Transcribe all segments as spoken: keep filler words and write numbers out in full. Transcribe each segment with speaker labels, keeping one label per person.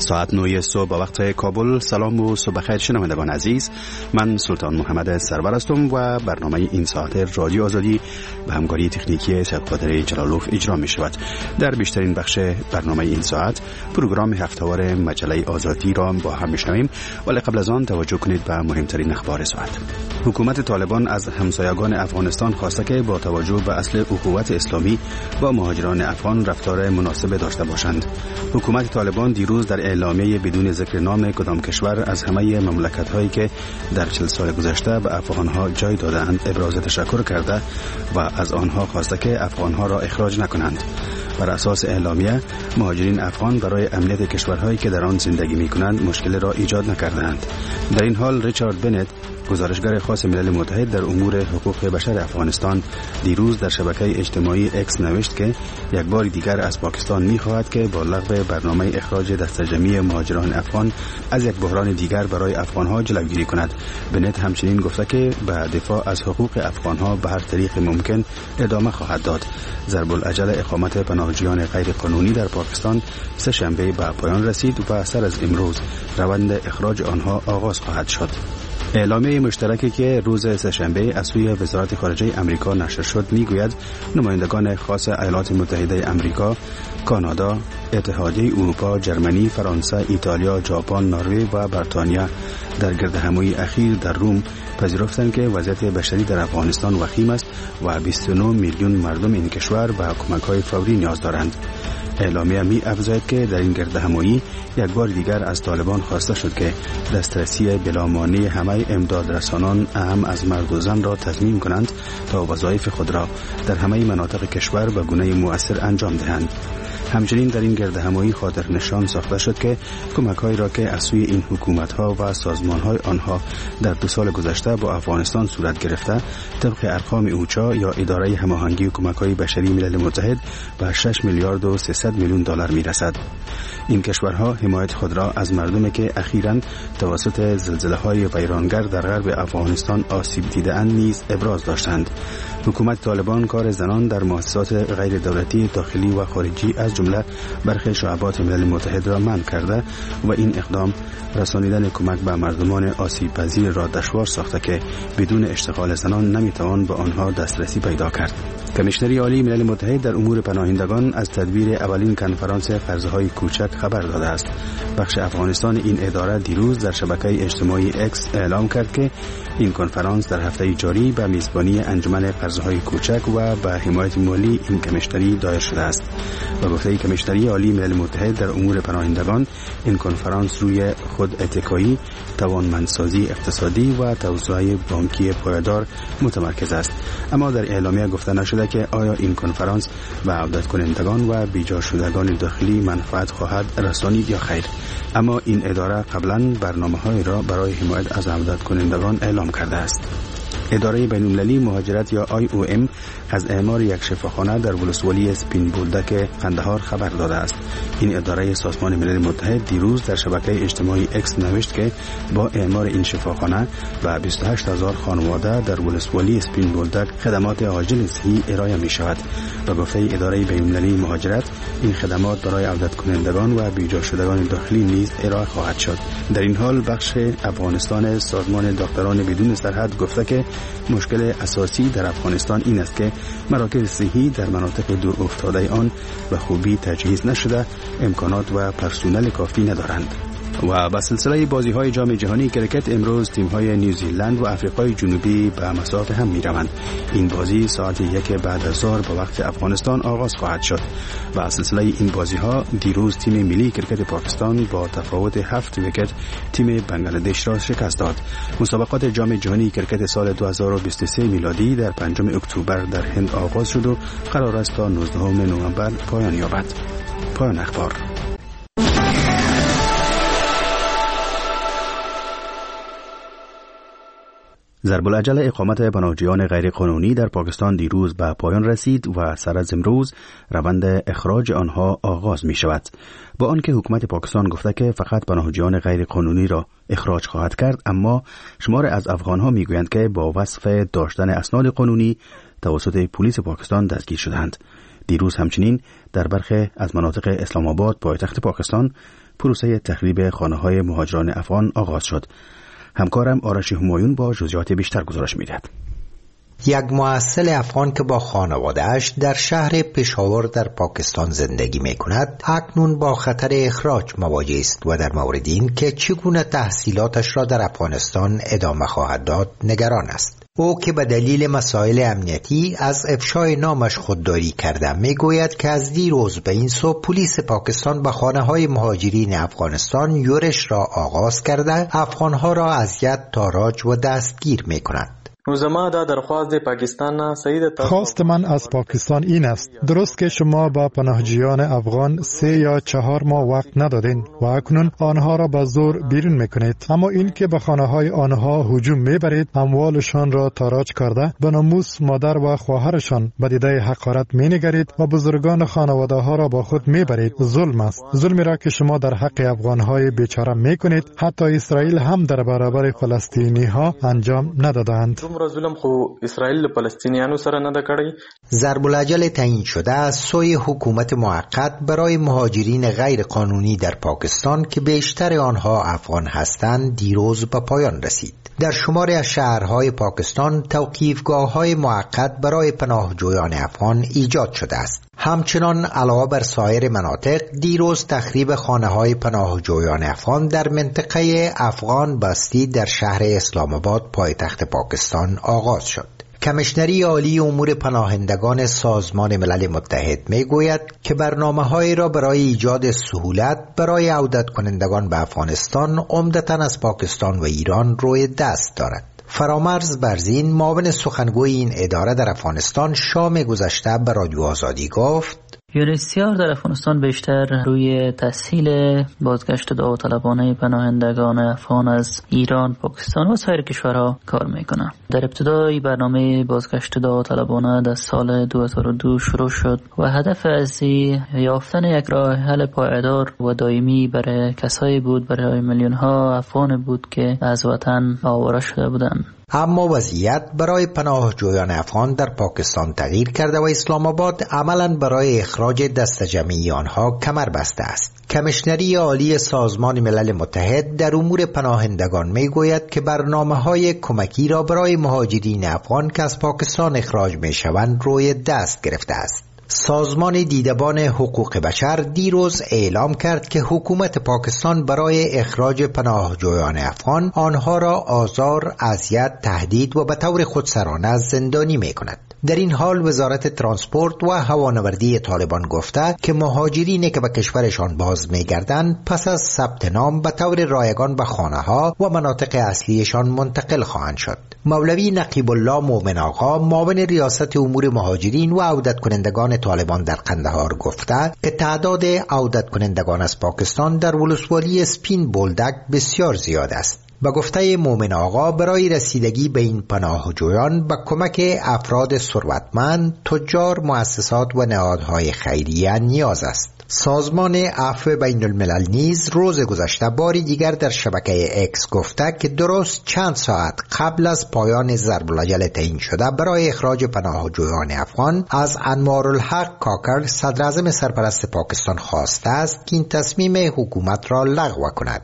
Speaker 1: ساعت نه صبح با وقت کابل. سلام و صبح بخیر شنوندگان عزیز، من سلطان محمد سرور هستم و برنامه این ساعت رادیو آزادی به همکاری تکنیکی سید قادر جلالوف اجرا می شود. در بیشترین بخش برنامه این ساعت پروگرام هفته‌وار مجله آزادی را با هم میشنویم، ولی قبل از آن توجه کنید به مهمترین اخبار ساعت. حکومت طالبان از همسایگان افغانستان خواسته که با توجه به اصل اخوت اسلامی با مهاجران افغان رفتار مناسب داشته باشند. حکومت طالبان دیروز در اعلامیه بدون ذکر نام کدام کشور از همه مملکت‌هایی که در چهل سال گذشته به افغان‌ها جای داده‌اند ابراز تشکر کرده و از آنها خواسته که افغان‌ها را اخراج نکنند. بر اساس اعلامیه مهاجرین افغان برای امنیت کشورهایی که در آن زندگی می‌کنند مشکل را ایجاد نکرده‌اند. در این حال ریچارد بنت، گزارشگر خاص ملل متحد در امور حقوق بشر افغانستان، دیروز در شبکه اجتماعی اکس نوشت که یک بار دیگر از پاکستان می‌خواهد که با لغو برنامه اخراج دسته‌جمعی مهاجران افغان از یک بحران دیگر برای افغان‌ها جلوگیری کند. بنت همچنین گفته که به دفاع از حقوق افغان‌ها به هر طریق ممکن ادامه خواهد داد. ضرب الاجل اقامت پناهجویان غیر قانونی در پاکستان سه شنبه به پایان رسید و سر از امروز روند اخراج آنها آغاز خواهد شد. اعلامیه مشترکی که روز سه‌شنبه از سوی وزارت خارجه امریکا نشر شد میگوید نمایندگان خاص ایالات متحده امریکا، کانادا، اتحادیه اروپا، جرمنی، فرانسه، ایتالیا، ژاپن، نروژ و بریتانیا در گردهمایی اخیر در روم پذیرفتند که وضعیت بشری در افغانستان وخیم است و بیست و نه میلیون مردم این کشور به کمک‌های فوری نیاز دارند. اعلامیه می افزاید که در این گردهمایی یک بار دیگر از طالبان خواسته شد که دسترسی بلامانع همه امداد رسانان اهم از مرد و زن را تضمین کنند تا وظایف خود را در همه مناطق کشور به گونه مؤثر انجام دهند. همچنین در این گردهمایی خاطر نشان ساخته شد که کمک‌هایی را که از سوی این حکومت‌ها و سازمان‌های آنها در دو سال گذشته با افغانستان صورت گرفته طبق ارقام اوچا یا اداره هماهنگی و کمک‌های بشری ملل متحد به شش میلیارد و سیصد میلیون دلار میرسد. این کشورها حمایت خود را از مردمی که اخیراً توسط زلزله‌های ویرانگر در غرب افغانستان آسیب دیده‌اند نیز ابراز داشتند. حکومت طالبان کار زنان در مؤسسات غیر دولتی داخلی و خارجی از جمله برخی شعبات ملل متحد را منع کرده و این اقدام رسانیدن کمک به مردمان آسیب پذیر را دشوار ساخته که بدون اشتغال زنان نمیتوان به آنها دسترسی پیدا کرد. کمیشنری عالی ملل متحد در امور پناهندگان از تدبیر اولین کنفرانس قرضه‌های کوچک خبر داده است. بخش افغانستان این اداره دیروز در شبکه اجتماعی اکس اعلام کرد که این کنفرانس در هفته جاری به میزبانی انجمن قرضه‌های کوچک و به حمایت مالی این کمیشنری دایر شده است. و گفته کمیشنری عالی ملل متحد در امور پناهندگان این کنفرانس روی خود اتکایی، توانمندسازی اقتصادی و توسعه بانکی پایدار متمرکز است. اما در اعلامیه گفته نشده که آیا این کنفرانس به عودت کنندگان و بیجا شدگان داخلی منفعت خواهد رسانید یا خیر. اما این اداره قبلا برنامه‌های را برای حمایت از عودت کنندگان اعلام کرده است. اداره بین‌المللی مهاجرت یا آی او ام از اعمار یک شفاخانه در ولسوالی سپین بولدک قندهار خبر داده است. این اداره سازمان ملل متحد دیروز در شبکه اجتماعی اکس نوشت که با اعمار این شفاخانه به بیست و هشت هزار خانواده در ولسوالی سپین بولدک خدمات عاجل صحی ارائه می شود. و گفته اداره بین‌المللی مهاجرت این خدمات برای عودت کنندگان و بیجا شدگان داخلی نیز ارائه خواهد شد. در این حال بخش افغانستان سازمان دکتران بدون سرحد گفته که مشکل اساسی در افغانستان این است که مراکز صحی در مناطق دور افتاده آن به خوبی تجهیز نشده، امکانات و پرسنل کافی ندارند. و با سلسله بازی‌های جام جهانی کرکت امروز تیم‌های نیوزیلند و آفریقای جنوبی به مساف هم می‌روند. این بازی ساعت یک بعد از ظهر با وقت افغانستان آغاز خواهد شد. و سلسله این بازی‌ها دیروز تیم ملی کرکت پاکستان با تفاوت هفت ویکت تیم بنگلادش را شکست داد. مسابقات جام جهانی کرکت سال دو هزار و بیست و سه میلادی در پنجم اکتبر در هند آغاز شد و قرار است تا نوزدهم نوامبر پایان یابد. پایان اخبار. ضرب الاجل اقامت پناهجویان غیر قانونی در پاکستان دیروز به پایان رسید و سر از امروز روند اخراج آنها آغاز می شود. با آنکه حکومت پاکستان گفته که فقط پناهجویان غیر قانونی را اخراج خواهد کرد، اما شمار از افغانها می گویند که با وصف داشتن اسناد قانونی توسط پلیس پاکستان دستگیر شدند. دیروز همچنین در برخی از مناطق اسلام آباد پایتخت پاکستان پروسه تخریب خانه‌های مهاجران افغان آغاز شد. همکارم آرش همایون با جزئیات بیشتر گزارش می‌دهد.
Speaker 2: یک محصل افغان که با خانواده‌اش در شهر پشاور در پاکستان زندگی می‌کند، اکنون با خطر اخراج مواجه است و در مورد این که چگونه تحصیلاتش را در افغانستان ادامه خواهد داد نگران است. او که به دلیل مسائل امنیتی از افشای نامش خودداری کرده میگوید که از دیروز به این سو پلیس پاکستان به خانه‌های مهاجرین افغانستان یورش را آغاز کرده افغانها را اذیت، تاراج و دستگیر می‌کند.
Speaker 3: خواست من از پاکستان این است: درست که شما با پناهجویان افغان سه یا چهار ماه وقت ندادین و اکنون آنها را به زور بیرون میکنید، اما این که به خانه های آنها هجوم میبرید، اموالشان را تاراج کرده به ناموس مادر و خواهرشان به دیده حقارت مینگرید و بزرگان خانواده ها را با خود میبرید، ظلم است. ظلمی را که شما در حق افغان های بیچاره میکنید حتی اسرائیل هم در برابر فلسطینی ها انجام ندادند.
Speaker 4: ظلم خو اسرائیل فلسطینیانو سره نه ده کړی.
Speaker 2: ضرب العجل تعیین شده از سوی حکومت موقت برای مهاجرین غیر قانونی در پاکستان که بیشتر آنها افغان هستند دیروز به پایان رسید. در شماری از شهرهای پاکستان توقیفگاه‌های موقت برای پناهجویان افغان ایجاد شده است. همچنان علاوه بر سایر مناطق دیروز تخریب خانه‌های پناهجویان افغان در منطقه افغان بستی در شهر اسلام آباد پایتخت پاکستان آغاز شد. کمیشنری عالی امور پناهندگان سازمان ملل متحد میگوید که برنامه‌هایی را برای ایجاد سهولت برای عودت کنندگان به افغانستان عمدتاً از پاکستان و ایران روی دست دارد. فرامرز برزین معاون سخنگوی این اداره در افغانستان شام گذشته به رادیو آزادی گفت:
Speaker 5: یونیسیار در افغانستان بیشتر روی تسهیل بازگشت داوطلبانه پناهندگان افغان از ایران، پاکستان و سایر کشورها کار میکنه. در ابتدای برنامه بازگشت داوطلبانه در سال دو هزار و دو شروع شد و هدف اصلی یافتن یک راه حل پایدار و دائمی برای کسایی بود، برای میلیون ها افغان بود که از وطن آواره شده بودند.
Speaker 2: اما وضعیت برای پناهجویان افغان در پاکستان تغییر کرده و اسلام آباد عملاً برای اخراج دست جمعی آنها کمر بسته است. کمیشنری عالی سازمان ملل متحد در امور پناهندگان میگوید که برنامه‌های کمکی را برای مهاجرین افغان که از پاکستان اخراج میشوند روی دست گرفته است. سازمان دیدبان حقوق بشر دیروز اعلام کرد که حکومت پاکستان برای اخراج پناهجویان افغان آنها را آزار، اذیت، تهدید و به طور خودسرانه زندانی می‌کند. در این حال وزارت ترانسپورت و هوانوردی طالبان گفته که مهاجرینی که به کشورشان باز می‌گردند پس از ثبت نام به طور رایگان به خانه‌ها و مناطق اصلیشان منتقل خواهند شد. مولوی نقیب الله مومن آقا معاون ریاست امور مهاجرین و عودت کنندگان طالبان در قندهار گفته که تعداد عودت کنندگان از پاکستان در ولسوالی سپین بولدک بسیار زیاد است. به گفته مومن آقا برای رسیدگی به این پناهجویان به کمک افراد ثروتمند، تجار، مؤسسات و نهادهای خیریه نیاز است. سازمان عفو بین الملل نیز روز گذشته باری دیگر در شبکه اکس گفته که درست چند ساعت قبل از پایان ضرب العجل تعیین شده برای اخراج پناهجویان افغان از انوارالحق کاکر صدر اعظم سرپرست پاکستان خواسته است که این تصمیم حکومت را لغو کند.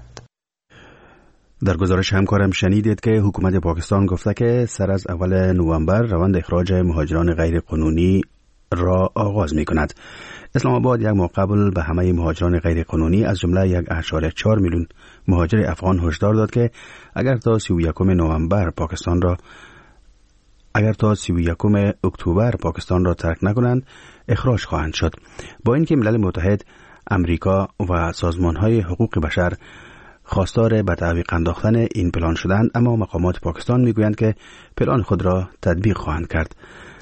Speaker 1: در گزارش همکارم شنیدید که حکومت پاکستان گفته که سر از اول نوامبر روند اخراج مهاجران غیر قانونی را آغاز می کند. اسلام آباد یک ماه قبل به همه مهاجران غیر قانونی از جمله یک اشاره چهار میلیون مهاجر افغان هشدار داد که اگر تا سی و یکم نوامبر پاکستان را اگر تا سی و یکم اکتبر پاکستان را ترک نکنند اخراج خواهند شد. با اینکه ملل متحد، امریکا و سازمان‌های حقوق بشر خواستار به تعویق انداختن این پلان شدند، اما مقامات پاکستان میگویند که پلان خود را تطبیق خواهند کرد.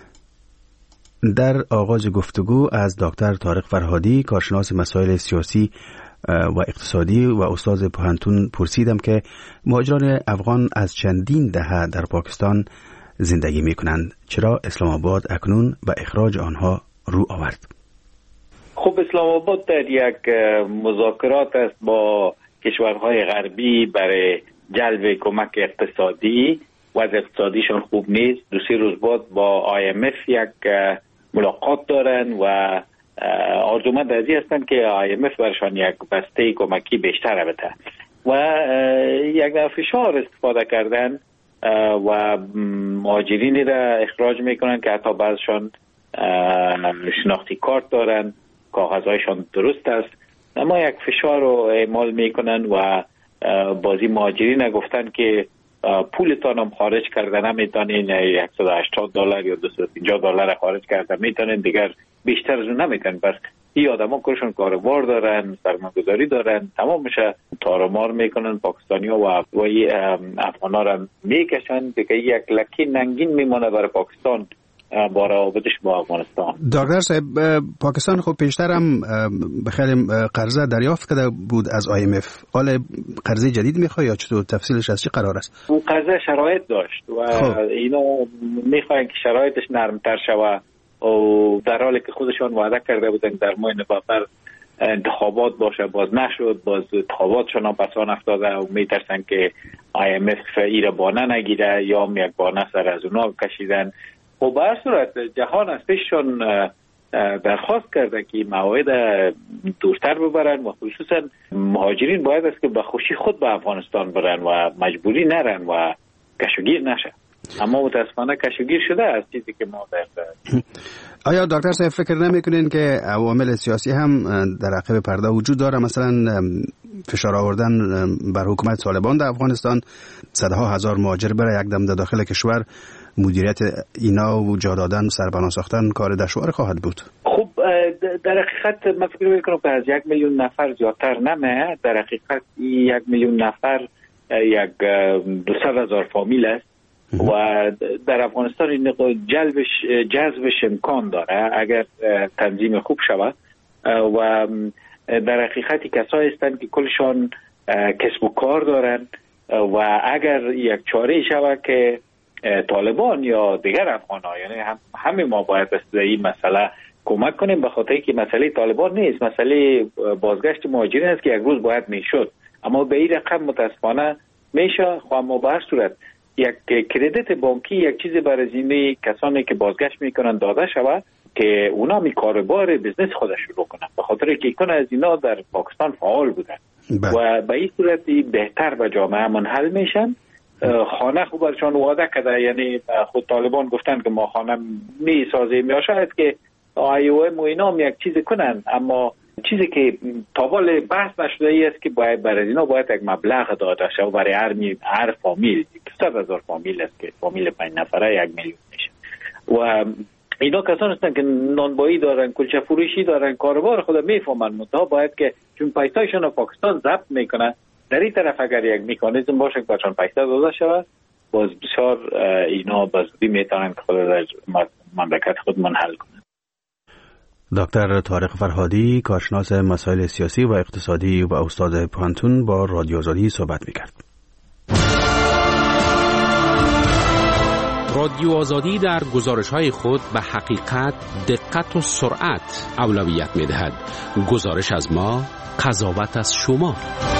Speaker 1: در آغاز گفتگو از دکتر طارق فرهادی، کارشناس مسائل سیاسی و اقتصادی و استاد پوهنتون پرسیدم که مهاجران افغان از چندین دهه در پاکستان زندگی میکنند، چرا اسلام آباد اکنون به اخراج آنها رو آورد؟
Speaker 6: خب اسلام آباد در یک مذاکرات است با کشورهای غربی برای جلب کمک اقتصادی و از اقتصادیشون خوب نیست. دو سه روز بعد با آی ام اف یک ملاقات دارن و آرزومند ازی هستند که آی ام اف برشان یک بسته کمکی بیشتر بده و یک فشار استفاده کردن و مهاجرینی را اخراج میکنن که حتی بعضشان شناختی کارت دارن، کاغذهایشان درست است، اما یک فشار رو اعمال میکنن و بازی مهاجرین گفتن که پولتان هم خارج کرده نمیتونین، صد و هشتاد دلار یا دویست و پنجاه دلار خارج کرده میتونین، دیگر بیشتر از اون نمیتونین. بس این آدما کلشون کاروبار دارن، سرمایه‌گذاری دارن، تمامش تارمار میکنن پاکستانی ها و افغان ها را میکشن دیگه. یک لکی ننگین میمونه برای پاکستان با روابطش با افغانستان.
Speaker 1: دکتر صاحب، پاکستان خب پیشتر هم بخیر قرضه دریافت کرده بود از آی ام اف. حالا قرضه جدید میخواد یا چطور؟ تفصیلش از چی قرار است؟
Speaker 6: اون قرضه شرایط داشت و خب. اینو میخواین که شرایطش نرمتر شوه و در حالی که خودشان وعده کرده بودن در ماه نوامبر انتخابات باشه، باز نشد، باز انتخاباتشون هم پسان افتاده و میترسن که آی ام اف ایره بانه نگیره یا هم یک بانه سر از اونا کشیدن. و به هر صورت جهان از پیششون درخواست کرده که موارد دورتر ببرن و خصوصا مهاجرین باید است که به خوشی خود به افغانستان برن و مجبوری نرن و کشوگیر نشه. اما متاسفانه کشوگیر شده از چیزی که ما در
Speaker 1: آیا دکتر صاحب فکر نمیکنین که عوامل سیاسی هم در عقب پرده وجود داره؟ مثلا فشار آوردن بر حکومت طالبان در افغانستان، صدها هزار مهاجر برای یک دم در داخل کشور، مدیریت اینا و جا دادن، سربنا ساختن کار دشوار خواهد بود.
Speaker 6: خب در حقیقت من فکر میکنم که از یک میلیون نفر زیادتر نمه. در حقیقت یک میلیون نفر یک دویست هزار فامیل است و در افغانستان این جلبش جذبش امکان داره اگر تنظیم خوب شود و در حقیقت کسایی هستند که کلشان کسب و کار دارن و اگر یک چاره شود که طالبان یا دیگر افغان ها، یعنی هم همه ما باید به این مسئله کمک کنیم، به خاطر که مسئله طالبان نیست، مسئله بازگشت مهاجرین است که یک روز باید میشد، اما به این رقم متاسفانه میشه. خب اما به هر صورت یک کردیت بانکی یک چیزی برای زینه کسانی که بازگشت میکنن داده شود که اونا می کاربار بزنس خودش شروع کنن، به خاطر که یکان از اینا در پاکستان فعال بودن و به این صورت بهتر به جامعه منحل میشن. خانه خوب برشان وعده کرده، یعنی خود طالبان گفتن که ما خانه می سازیم یا شاید که آی او ام و اینا هم یک چیزی کنن، اما چیزی که تابال بحث نشده ای است که باید برای اینا باید یک مبلغ داده شد برای هر می هر فامیل. صد هزار فامیل است که فامیل پنج نفره یک میلیون میشه و اینا کسان هستن که نانبایی دارن، کلچه فروشی دارن، کاروبار خود میفهمن، منتها باید که چون پیسایشون پاکستان ضبط میکنه در این طرف اگر یک مکانیزم باشه که برشان پیسه داده شود، باز بسیار اینا بازدی میتونن که خود در مملکت خود منحل کنن.
Speaker 1: دکتر طارق فرهادی، کارشناس مسائل سیاسی و اقتصادی و استاد پانتون، با رادیو آزادی صحبت میکرد.
Speaker 7: رادیو آزادی در گزارش‌های خود به حقیقت، دقت و سرعت اولویت می‌دهد. گزارش از ما، قضاوت از شما.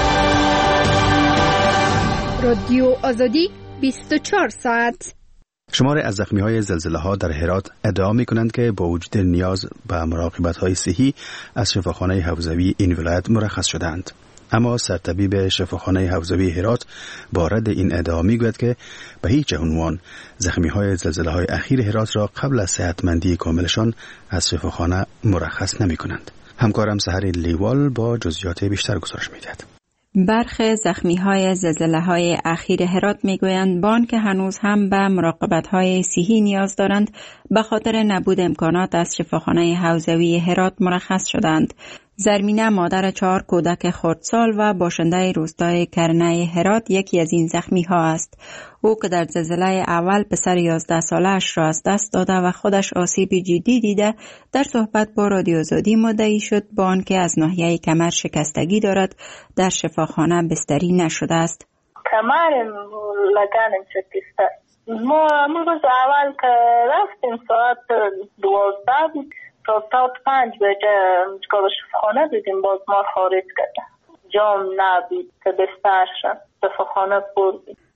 Speaker 8: رادیو آزادی بیست و چهار ساعت.
Speaker 1: شماری از زخمی‌های زلزله‌ها در هرات ادعا می‌کنند که با وجود نیاز به مراقبت‌های صحی از شفاخانه حوزوی این ولایت مرخص شدند. اما سرطبیب شفاخانه حوزوی هرات با رد این ادعا میگوید که به هیچ عنوان زخمی‌های زلزله‌های اخیر هرات را قبل از صحتمندی کاملشان از شفاخانه مرخص نمی‌کنند. همکارم سحر لیوال با جزئیات بیشتر گزارش می‌دهد.
Speaker 9: برخی زخمی‌های زلزله‌های اخیر هرات می‌گویند بان که هنوز هم به مراقبت‌های صحی نیاز دارند، به خاطر نبود امکانات از شفاخانه حوزوی هرات مرخص شدند. زرمینه مادر چهار کودک خردسال و باشنده روستای کرنه هرات یکی از این زخمی‌ها است. او که در زلزله اول پسر یازده سالش را از دست داده و خودش آسیب جدی دیده، در صحبت با رادیو آزادی مدعی شد با آنکه از ناحیه کمر شکستگی دارد در شفاخانه بستری نشده است.
Speaker 10: کمرم لگنم شکسته. ما امروز اول که رفتیم ساعت دوازده بود تا ساعت پنج بجه که شفاخانه دیدیم، باز ما خارج کردن. جام نبید که بستر شد، شفاخانه پر بود.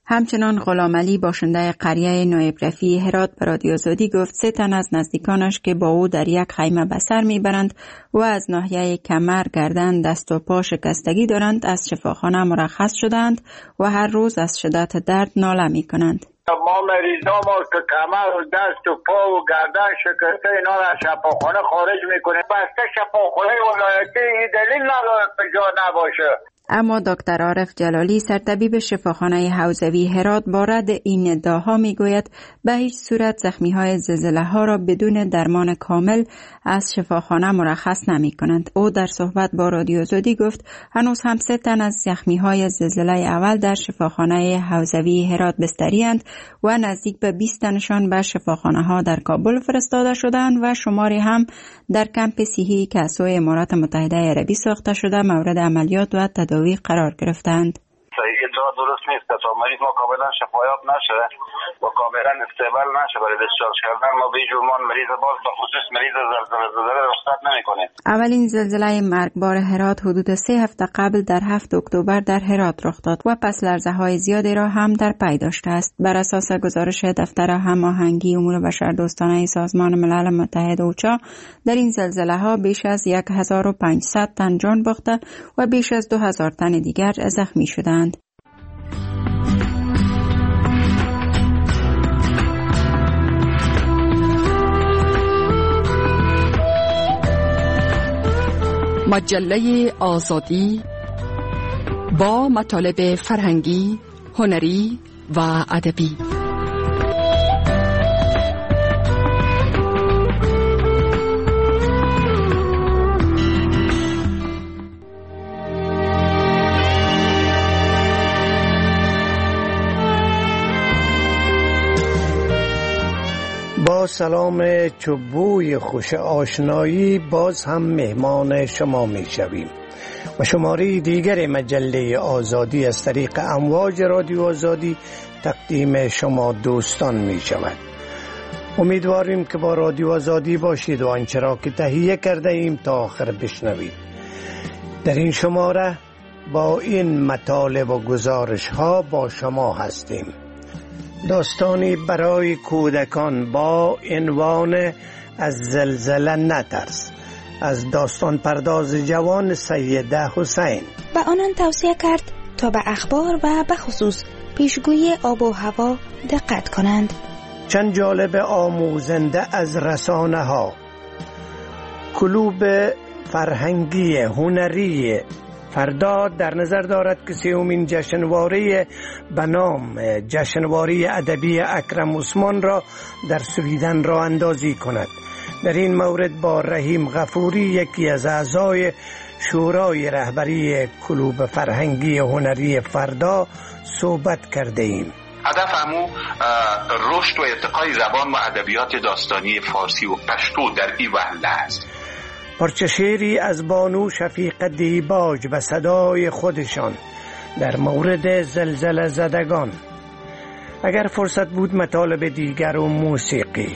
Speaker 9: همچنان غلام علی باشنده قریه نایب رفیع هرات به رادیو آزادی گفت سه تن از نزدیکانش که با او در یک خیمه به سر میبرند و از ناحیه کمر، گردن، دست و پا شکستگی دارند از شفاخانه مرخص شدند و هر روز از شدت درد ناله میکنند.
Speaker 11: ما مریضا ما که کمر و دست و پا و گردن شکسته اینا را شفاخانه خارج میکنه. بسته شفاخانه ولایتی این دلیل نداره که جا نباشه.
Speaker 9: اما دکتر عارف جلالی سرطبیب شفاخانه حوزوی هرات با رد این ادعاها میگوید به هیچ صورت زخمی‌های زلزله‌ها را بدون درمان کامل از شفاخانه مرخص نمی‌کنند. او در صحبت با رادیو آزادی گفت هنوز هم سه تن از زخمی‌های زلزله اول در شفاخانه حوزوی هرات بستری‌اند و نزدیک به بیست تنشان به شفاخانه‌ها در کابل فرستاده شدند و شماری هم در کمپ صحی که از سوی امارات متحده عربی ساخته شده مورد عملیات و تداوی قرار گرفتند.
Speaker 11: صحیح ادعا درست نیست که تا مریض ما کاملا شفایاب نشه و کاملا استقبال نشه برای دیسچارج کردن. ما به جرمان مریض باز به خصوص مریض زلزله زلزله رخصت نمی‌کنیم.
Speaker 9: اولین زلزله مرگبار هرات حدود سه هفته قبل در هفتم اکتبر در هرات رخ داد و پس لرزه‌های زیادی را هم در پی داشته است. بر اساس گزارش دفتر هماهنگی امور بشردوستانه سازمان ملل متحد اوچا در این زلزله‌ها بیش از هزار و پانصد تن جان باخته و بیش از دو هزار تن دیگر زخمی شدند.
Speaker 12: مجله آزادی با مطالب فرهنگی، هنری و ادبی.
Speaker 13: با سلام چوبوی خوش آشنایی باز هم مهمان شما می شویم و شماره دیگر مجله آزادی از طریق امواج رادیو آزادی تقدیم شما دوستان می شود. امیدواریم که با رادیو آزادی باشید و آنچه را که تهیه کرده ایم تا آخر بشنوید. در این شماره با این مطالب و گزارش ها با شما هستیم. داستانی برای کودکان با عنوان از زلزله نترس از داستان پرداز جوان سیده حسین.
Speaker 14: به آنان توصیه کرد تا به اخبار و به خصوص پیشگویی آب و هوا دقت کنند.
Speaker 13: چند جالب آموزنده از رسانه ها. کلوب فرهنگی هنری فردا در نظر دارد که سومین جشنواره به نام جشنواره ادبی اکرم عثمان را در سویدن راه اندازی کند. در این مورد با رحیم غفوری یکی از اعضای شورای رهبری کلوب فرهنگی هنری فردا صحبت کرده ایم.
Speaker 15: هدف همو رشد و ارتقای زبان و ادبیات داستانی فارسی و پشتو در این وهله است.
Speaker 13: پارچه شعری از بانو شفیقه دیباج و صدای خودشان در مورد زلزله زدگان. اگر فرصت بود مطالب دیگر و موسیقی.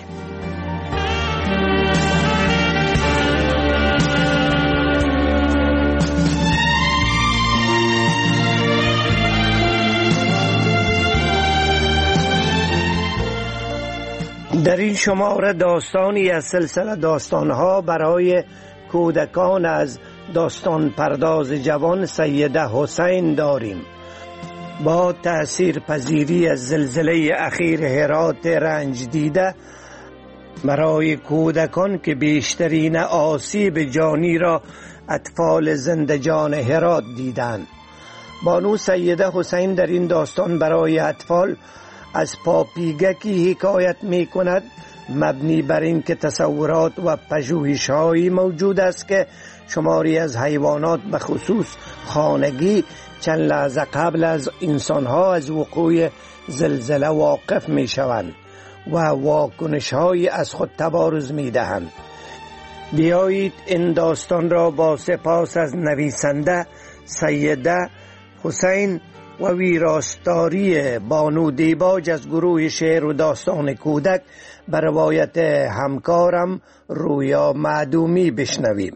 Speaker 13: در این شماره داستانی از سلسله داستانها برای کودکان از داستان پرداز جوان سیده حسین داریم. با تأثیر پذیری از زلزله اخیر هرات رنج دیده برای کودکان که بیشترین آسیب جانی را اطفال زندجان هرات دیدند. بانو سیده حسین در این داستان برای اطفال از پاپیگکی حکایت می کند، مبنی بر این که تصورات و پژوهش‌هایی موجود است که شماری از حیوانات به خصوص خانگی چند لحظه قبل از انسان‌ها از وقوع زلزله واقف می‌شوند و واکنش‌هایی از خود تبارز می‌دهند. بیایید این داستان را با سپاس از نویسنده سیده حسین و ویراستاری بانو دیباج از گروه شعر و داستان کودک به روایت همکارم رویا معدومی بشنویم.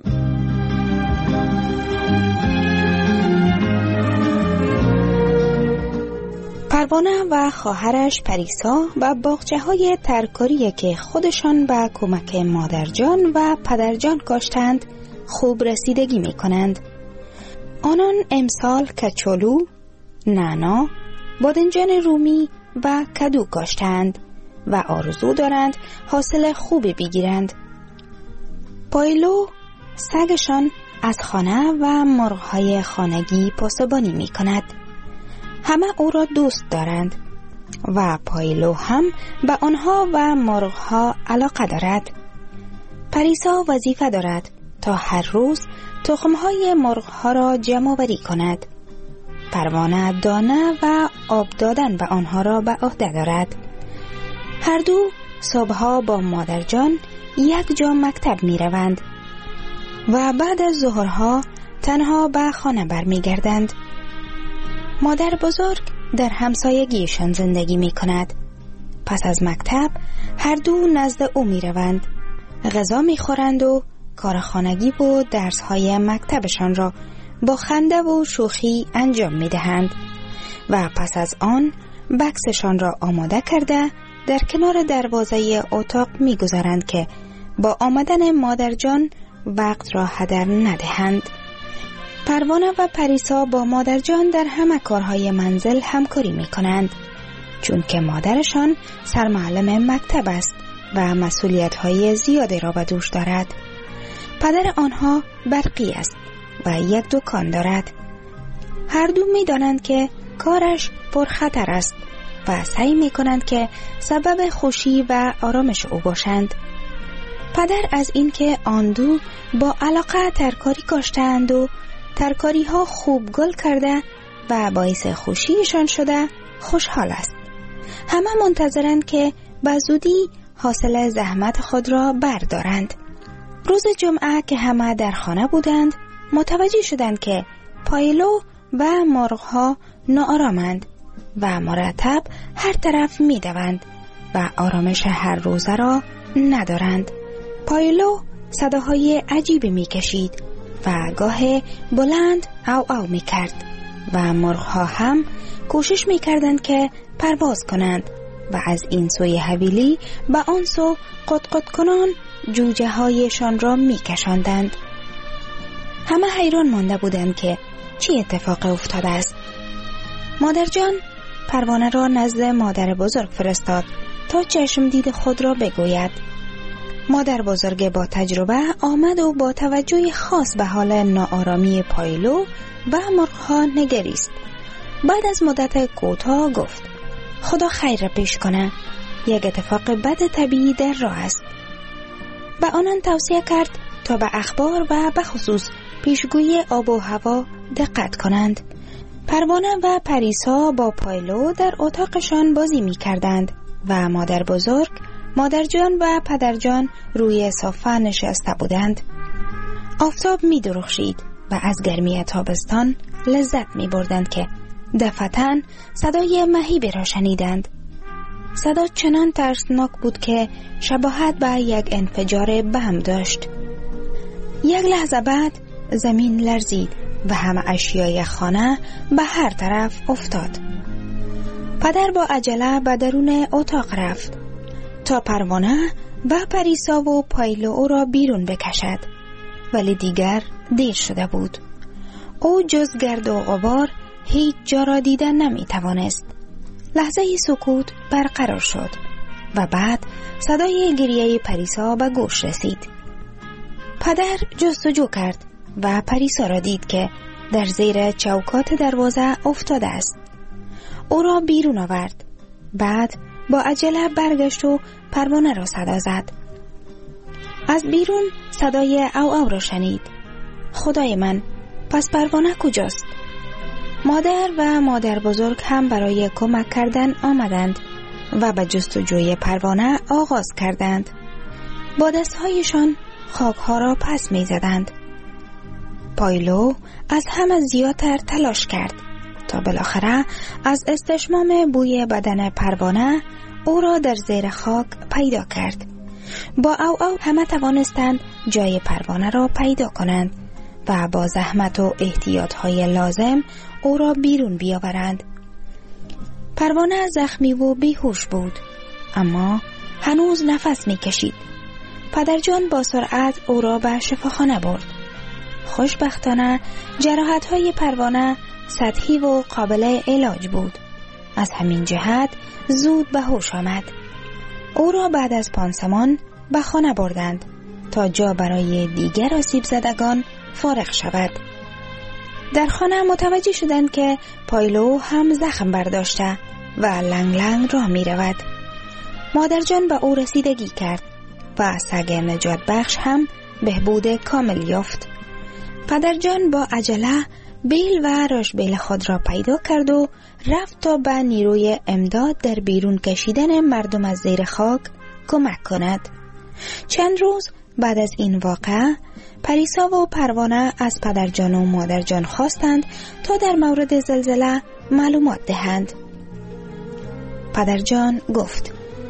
Speaker 14: پروانه و خواهرش پریسا و باغچه های ترکاری که خودشان به کمک مادرجان و پدرجان کاشتند خوب رسیدگی می کنند. آنان امسال کچالو، نعنا، بادنجان رومی و کدو کاشتند و آرزو دارند حاصل خوبی بگیرند. پایلو سگشان از خانه و مرغ‌های خانگی پاسبانی می کند. همه او را دوست دارند و پایلو هم به آنها و مرغ‌ها علاقه دارد. پریسا وظیفه دارد تا هر روز تخم‌های مرغ‌ها را جمع آوری کند. پروانه دانه و آب دادن به آنها را به عهده دارد. هر دو صبحها با مادرجان یک جا مکتب می روند و بعد از ظهرها تنها به خانه برمی گردند. مادر بزرگ در همسایگیشان زندگی می کند. پس از مکتب هر دو نزد او می روند. غذا می خورند و کار خانگی و درسهای مکتبشان را با خنده و شوخی انجام می دهند و پس از آن بکسشان را آماده کرده در کنار دروازه اتاق می گذارند که با آمدن مادرجان وقت را هدر ندهند. پروانه و پریسا با مادرجان در همه کارهای منزل همکاری می کنند چون که مادرشان سرمعلم مکتب است و مسئولیت‌های زیادی را به دوش دارد. پدر آنها برقی است و یک دکان دارد. هر دو می دانند که کارش پرخطر است و سعی می کنند که سبب خوشی و آرامش او باشند. پدر از اینکه آن دو با علاقه ترکاری کاشتند و ترکاری ها خوب گل کرده و باعث خوشیشان شده خوشحال است. همه منتظرند که به زودی حاصل زحمت خود را بردارند. روز جمعه که همه در خانه بودند متوجه شدند که پایلو و مرغ‌ها ناآرامند و مرتب هر طرف می دوند و آرامش هر روزه را ندارند. پایلو صداهای عجیبی می کشید و گاه بلند او او می کرد و مرغ‌ها هم کوشش می کردند که پرواز کنند و از این سوی حویلی به آن سو قط قط کنان جوجه هایشان را می کشاندند. همه حیران مانده بودند که چی اتفاق افتاده است. مادرجان پروانه را نزد مادر بزرگ فرستاد تا چشم دید خود را بگوید. مادر بزرگ با تجربه آمد و با توجه خاص به حال ناآرامی پایلو و مرغ‌ها نگریست. بعد از مدت کوتاه گفت: خدا خیر را پیش کنه، یک اتفاق بد طبیعی در راه است. به آنان توصیه کرد تا به اخبار و به خصوص پیشگویی آب و هوا دقت کنند. پروانه و پریسا با پایلو در اتاقشان بازی می کردند و مادر بزرگ، مادرجان و پدرجان روی صافه نشسته بودند. آفتاب می درخشید و از گرمی تابستان لذت می بردند که دفعتاً صدای مهیبی را شنیدند. صدا چنان ترسناک بود که شباهت به یک انفجار بم داشت. یک لحظه بعد زمین لرزید و همه اشیای خانه به هر طرف افتاد. پدر با عجله به درون اتاق رفت تا پروانه و پریسا و پایلو او را بیرون بکشد، ولی دیگر دیر شده بود. او جز گرد و غبار هیچ جا را دیدن نمی توانست. لحظه سکوت برقرار شد و بعد صدای گریه پریسا به گوش رسید. پدر جستجو کرد و پریسا را دید که در زیر چوکات دروازه افتاده است. او را بیرون آورد. بعد با عجله برگشت و پروانه را صدا زد. از بیرون صدای او او را شنید. خدای من، پس پروانه کجاست؟ مادر و مادر بزرگ هم برای کمک کردن آمدند و به جستجوی پروانه آغاز کردند. با دستهایشان خاکها را پس می زدند. پایلو از همه زیادتر تلاش کرد تا بالاخره از استشمام بوی بدن پروانه او را در زیر خاک پیدا کرد. با او او همه توانستند جای پروانه را پیدا کنند و با زحمت و احتیاطهای لازم او را بیرون بیاورند. پروانه زخمی و بیهوش بود، اما هنوز نفس می کشید. پدرجان با سرعت او را به شفاخانه برد. خوشبختانه جراحت‌های پروانه سطحی و قابل علاج بود. از همین جهت زود به هوش آمد. او را بعد از پانسمان به خانه بردند تا جا برای دیگر آسیب زدگان فارغ شود. در خانه متوجه شدند که پایلو هم زخم برداشته و لنگ لنگ راه می رود. مادرجان به او رسیدگی کرد و سگ نجات بخش هم بهبود کامل یافت. پدرجان با عجله بیل و راشبیل خود را پیدا کرد و رفت تا به نیروی امداد در بیرون کشیدن مردم از زیر خاک کمک کند. چند روز بعد از این واقعه پریسا و پروانه از پدرجان و مادرجان خواستند تا در مورد زلزله معلومات دهند. پدرجان گفت: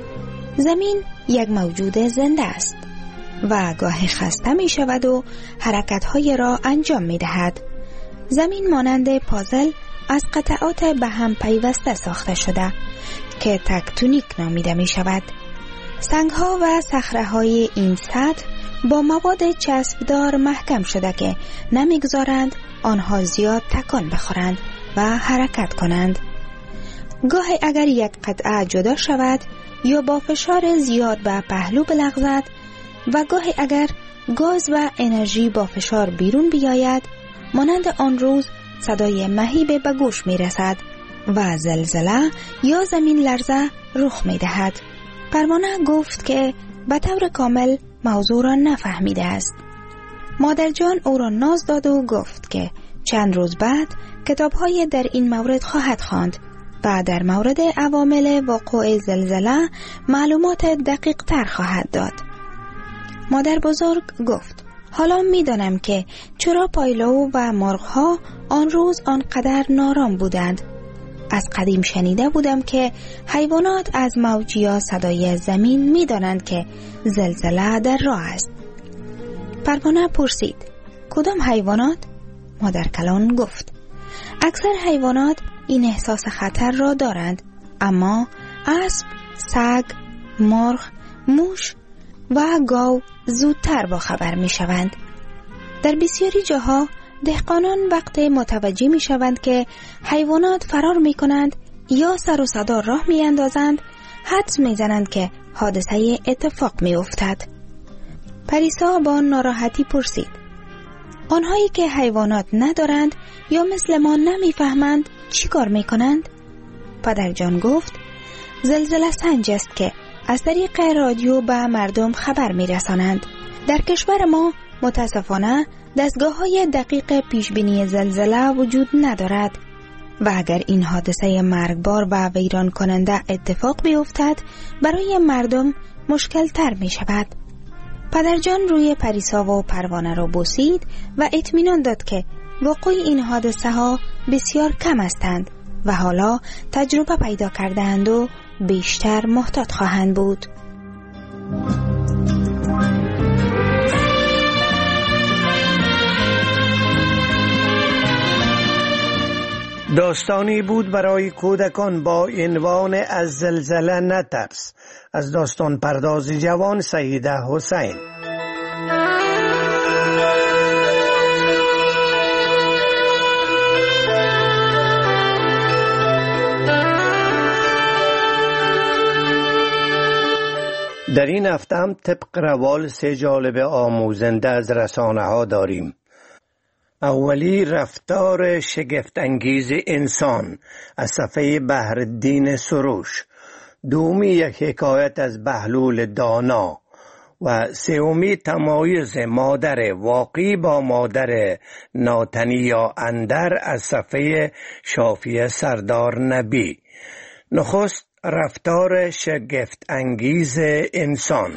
Speaker 14: زمین یک موجود زنده است و گاهی خسته می شود و حرکت‌های را انجام می دهد. زمین مانند پازل از قطعات به هم پیوسته ساخته شده که تکتونیک نامیده می شود. سنگ‌ها و صخره‌های این سطح با مواد چسبدار محکم شده که نمیگذارند آنها زیاد تکان بخورند و حرکت کنند. گاهی اگر یک قطعه جدا شود یا با فشار زیاد به پهلو بلغزد و گاهی اگر گاز و انرژی با فشار بیرون بیاید، مانند آن روز صدای مهیب به گوش می رسد و زلزله یا زمین لرزه رخ می دهد. پروانه گفت که به طور کامل موضوع را نفهمیده است. مادرجان او را ناز داد و گفت که چند روز بعد کتاب‌های در این مورد خواهد خواند و در مورد عوامل وقوع زلزله معلومات دقیق تر خواهد داد. مادر بزرگ گفت: حالا می دانم که چرا پایلو و مرغ‌ها آن روز آنقدر نارام بودند. از قدیم شنیده بودم که حیوانات از موج یا صدای زمین می دانند که زلزله در راه است. پروانه پرسید: کدام حیوانات؟ مادر کلان گفت: اکثر حیوانات این احساس خطر را دارند، اما اسب، سگ، مرغ، موش و گاو زودتر با خبر می شوند. در بسیاری جاها دهقانان وقتی متوجه می شوند که حیوانات فرار می کنند یا سر و صدا راه می اندازند، حدس می زنند که حادثه اتفاق می افتد. پریسا با ناراحتی پرسید: آنهایی که حیوانات ندارند یا مثل ما نمی فهمند چی کار می کنند؟ پدرجان گفت: زلزله سنج است که از طریق رادیو به مردم خبر می رسانند. در کشور ما متاسفانه دستگاه‌های دقیق پیشبینی زلزله وجود ندارد و اگر این حادثه مرگبار و ویران کننده اتفاق بیفتد، برای مردم مشکل تر می شود. پدرجان روی پریسا و پروانه را بوسید و اطمینان داد که وقوع این حادثه ها بسیار کم هستند و حالا تجربه پیدا کردند و بیشتر محتاط خواهند بود.
Speaker 13: داستانی بود برای کودکان با عنوان از زلزله نترس، از داستان پرداز جوان سیده حسین. در این هفته هم طبق روال سه جالب آموزنده از رسانه ها داریم. اولی رفتار شگفت‌انگیز انسان از صفحه بحرالدین سروش، دومی یک حکایت از بهلول دانا و سومی تمایز مادر واقعی با مادر ناتنی یا اندر از صفحه شافیه سردار نبی. نخست رفتار شگفت‌انگیز انسان.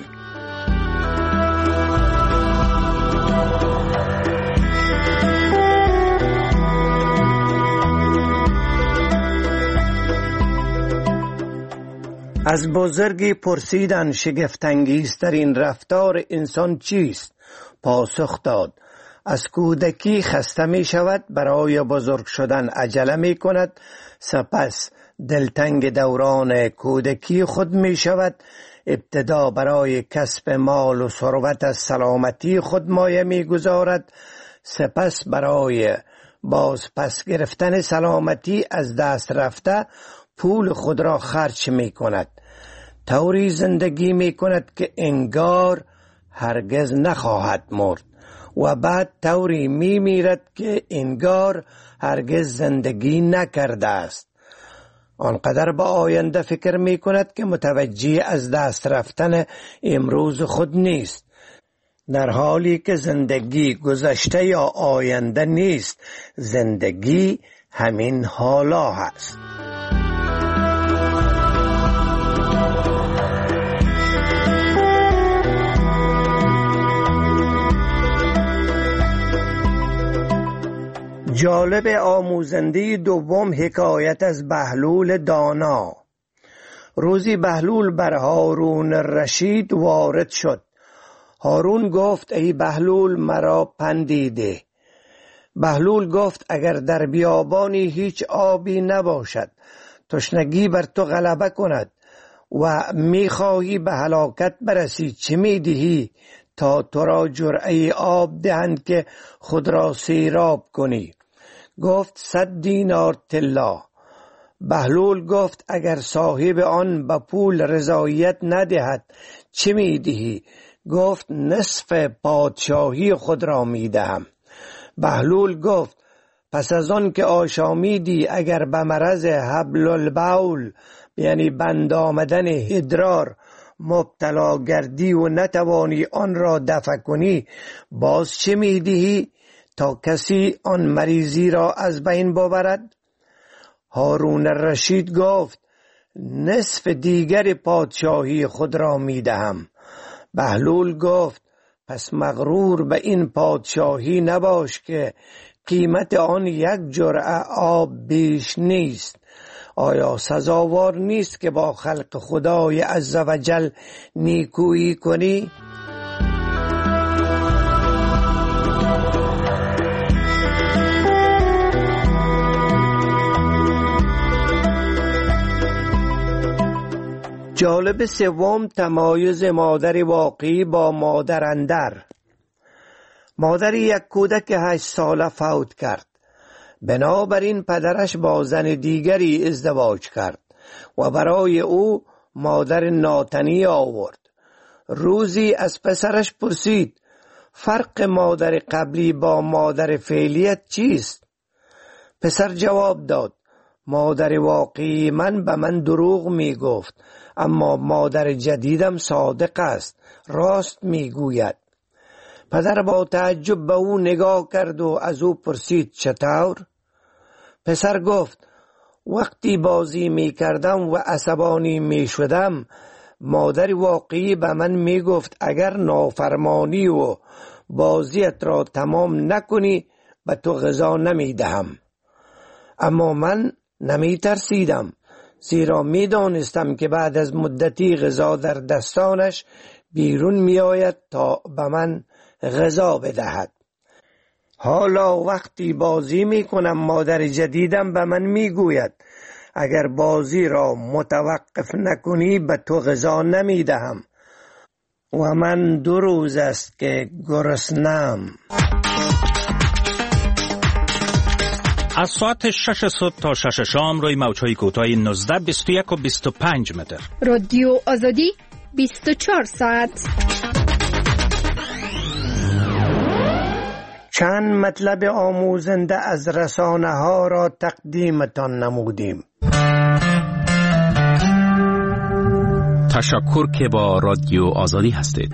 Speaker 13: از بزرگی پرسیدن شگفت‌انگیزترین رفتار انسان چیست؟ پاسخ داد: از کودکی خسته می شود، برای بزرگ شدن عجله می کند، سپس دلتنگ دوران کودکی خود می شود، ابتدا برای کسب مال و ثروت از سلامتی خود مایه می گذارد، سپس برای باز پس گرفتن سلامتی از دست رفته پول خود را خرج می کند. طوری زندگی می کند که انگار هرگز نخواهد مرد و بعد طوری می میرد که انگار هرگز زندگی نکرده است. آنقدر با آینده فکر می کند که متوجه از دست رفتن امروز خود نیست، در حالی که زندگی گذشته یا آینده نیست، زندگی همین حالا هست. جالب آموزنده دوم حکایت از بهلول دانا. روزی بهلول بر هارون رشید وارد شد. هارون گفت ای بهلول مرا پندی ده. بهلول گفت اگر در بیابانی هیچ آبی نباشد، تشنگی بر تو غلبه کند و میخواهی به هلاکت برسی، چه میدهی تا تو را جرعه آب دهند که خود را سیراب کنی؟ گفت صد دینار طلا. بهلول گفت اگر صاحب آن به پول رضایت ندهد چه میدهی؟ گفت نصف پادشاهی خود را میدهم. بهلول گفت پس از آن که آشامیدی اگر به مرض حبل البول یعنی بند آمدن ادرار مبتلا گردی و نتوانی آن را دفع کنی، باز چه میدهی تا کسی آن مریضی را از بین ببرد؟ هارون الرشید گفت نصف دیگر پادشاهی خود را میدهم. بهلول گفت پس مغرور به این پادشاهی نباش که قیمت آن یک جرعه آب بیش نیست. آیا سزاوار نیست که با خلق خدای عزوجل نیکویی کنی؟ جالب سوم تمایز مادر واقعی با مادر اندر. مادر یک کودک هشت ساله فوت کرد. بنابراین پدرش با زن دیگری ازدواج کرد و برای او مادر ناتنی آورد. روزی از پسرش پرسید فرق مادر قبلی با مادر فعلیت چیست؟ پسر جواب داد مادر واقعی من به من دروغ می گفت، اما مادر جدیدم صادق است، راست می گوید. پدر با تعجب به او نگاه کرد و از او پرسید چطور؟ پسر گفت وقتی بازی می کردم و عصبانی می شدم، مادر واقعی به من می گفت اگر نافرمانی و بازیت را تمام نکنی به تو غذا نمی دهم. اما من نمی ترسیدم، زیرا می دانستم که بعد از مدتی غذا در دستانش بیرون می آید تا به من غذا بدهد. حالا وقتی بازی می کنم مادر جدیدم به من می گوید اگر بازی را متوقف نکنی به تو غذا نمی دهم و من دو روز است که گرسنه‌ام.
Speaker 16: از ساعت شش صبح تا شش شام روی موج‌های کوتاه نوزده، بیست و یک و بیست و پنج متر.
Speaker 8: رادیو آزادی بیست و چهار ساعت.
Speaker 13: چند مطلب آموزنده از رسانه ها را تقدیمتان نمودیم.
Speaker 7: تشکر که با رادیو آزادی هستید.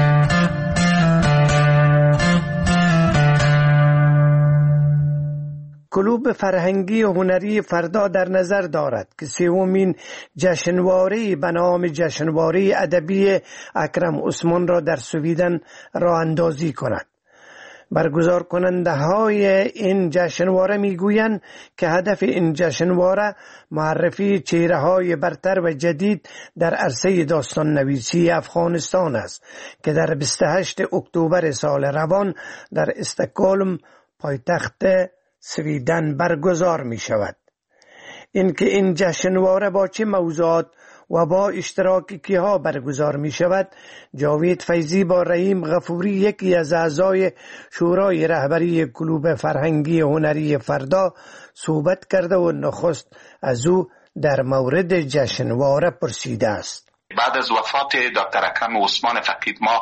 Speaker 13: کلوب فرهنگی و هنری فردا در نظر دارد که سومین جشنواره به نام جشنواره ادبی اکرم عثمان را در سویدن راه اندازی کند. برگزار کننده های این جشنواره میگویند که هدف این جشنواره معرفی چهره های برتر و جدید در عرصه داستان نویسی افغانستان است که در بیست و هشتم اکتبر سال روان در استکهلم پایتخت سویدن برگزار می شود. اینکه این جشنواره با چه موضوعات و با اشتراک کیها برگزار می شود، جاوید فیضی با رحیم غفوری، یکی از اعضای شورای رهبری کلوب فرهنگی هنری فردا، صحبت کرده و نخست از او در مورد جشنواره پرسیده است.
Speaker 15: بعد از وفات دکتر اکرم عثمان فقید ما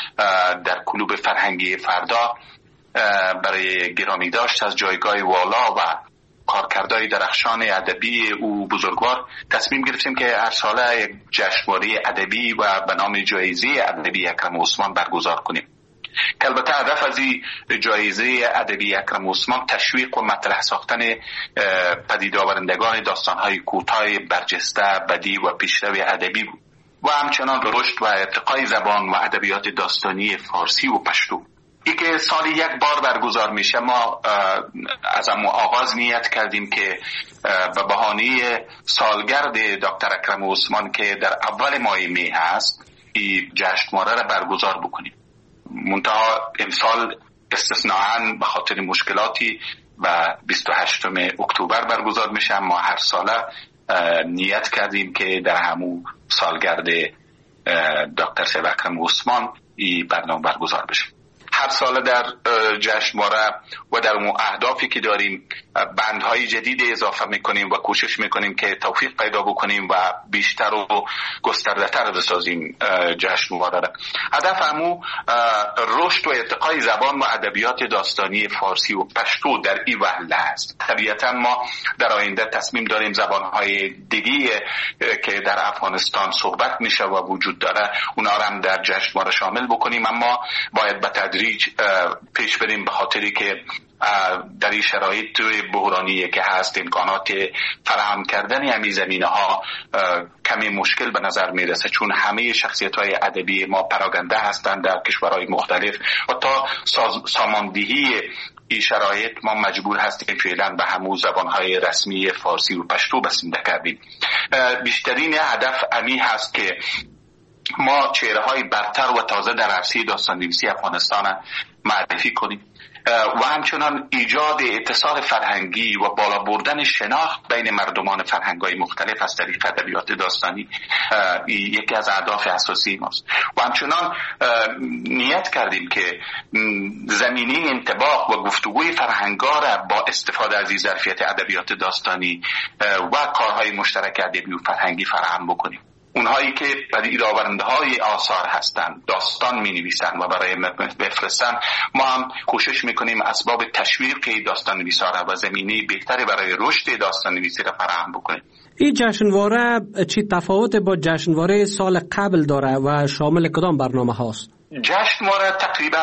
Speaker 15: در کلوب فرهنگی فردا برای گرامی داشت از جایگاه والا و کارکردهای درخشان ادبی او بزرگوار تصمیم گرفتیم که هر ساله یک جشنواره ادبی و به نام جایزه ادبی اکرم عثمان برگزار کنیم. که البته هدف از این جایزه ادبی اکرم عثمان تشویق و مطرح ساختن پدید آورندگان داستان‌های کوتاه برجسته، بدیع و پیشرو ادبی بود و همچنان رشد و ارتقای زبان و ادبیات داستانی فارسی و پشتو. ای که سالی یک بار برگزار میشه، ما از همون آغاز نیت کردیم که به بهانه سالگرد دکتر اکرم عثمان که در اول ماه می هست این جشنواره را برگزار بکنیم. منتها امسال استثناءً به خاطر مشکلاتی و بیست و هشتم اکتبر برگزار میشه. ما هر ساله نیت کردیم که در همون سالگرد دکتر سید اکرم عثمان این برنامه برگزار بشه. هر سال در جشنواره و در اون اهدافی که داریم بندهای جدید اضافه میکنیم و کوشش میکنیم که توفیق پیدا بکنیم و بیشتر و گسترده‌تر بسازیم جشنواره را. هدف همو رشد و ارتقای زبان و ادبیات داستانی فارسی و پشتو در این وهله است. طبیعتا ما در آینده تصمیم داریم زبانهای دیگه که در افغانستان صحبت میشه و وجود داره اونا را هم در جشنواره شامل بکنیم، اما باید به تدریج پیش بریم به خاطری که در این شرایط بحرانی که هست امکانات فراهم کردن همین زمینه ها کمی مشکل به نظر میرسه، چون همه شخصیت های ادبی ما پراگنده هستند در کشورهای مختلف و تا ساماندهی این شرایط ما مجبور هستیم فعلا به همون زبانهای رسمی فارسی و پشتو بسنده کردیم. بیشترین هدف امی هست که ما چهره های برتر و تازه در عرصه داستان نویسی افغانستان معرفی کنیم و همچنان ایجاد اتصال فرهنگی و بالا بردن شناخت بین مردمان فرهنگ‌های مختلف از طریق ادبیات داستانی یکی از اهداف اساسی ماست. و همچنان نیت کردیم که زمینه انطباق و گفتگوی فرهنگا را با استفاده از این ظرفیت ادبیات داستانی و کارهای مشترک ادبی و فرهنگی فراهم بکنیم. اونهایی که پدید آورنده های آثار هستند، داستان می نویسن و برای بفرستن، ما هم کوشش میکنیم اسباب تشویق داستان نویسان و زمینه بهتری برای رشد داستان نویسی را فراهم بکنیم.
Speaker 17: این جشنواره چی تفاوت با جشنواره سال قبل داره و شامل کدام برنامه هاست؟
Speaker 15: جشنواره تقریبا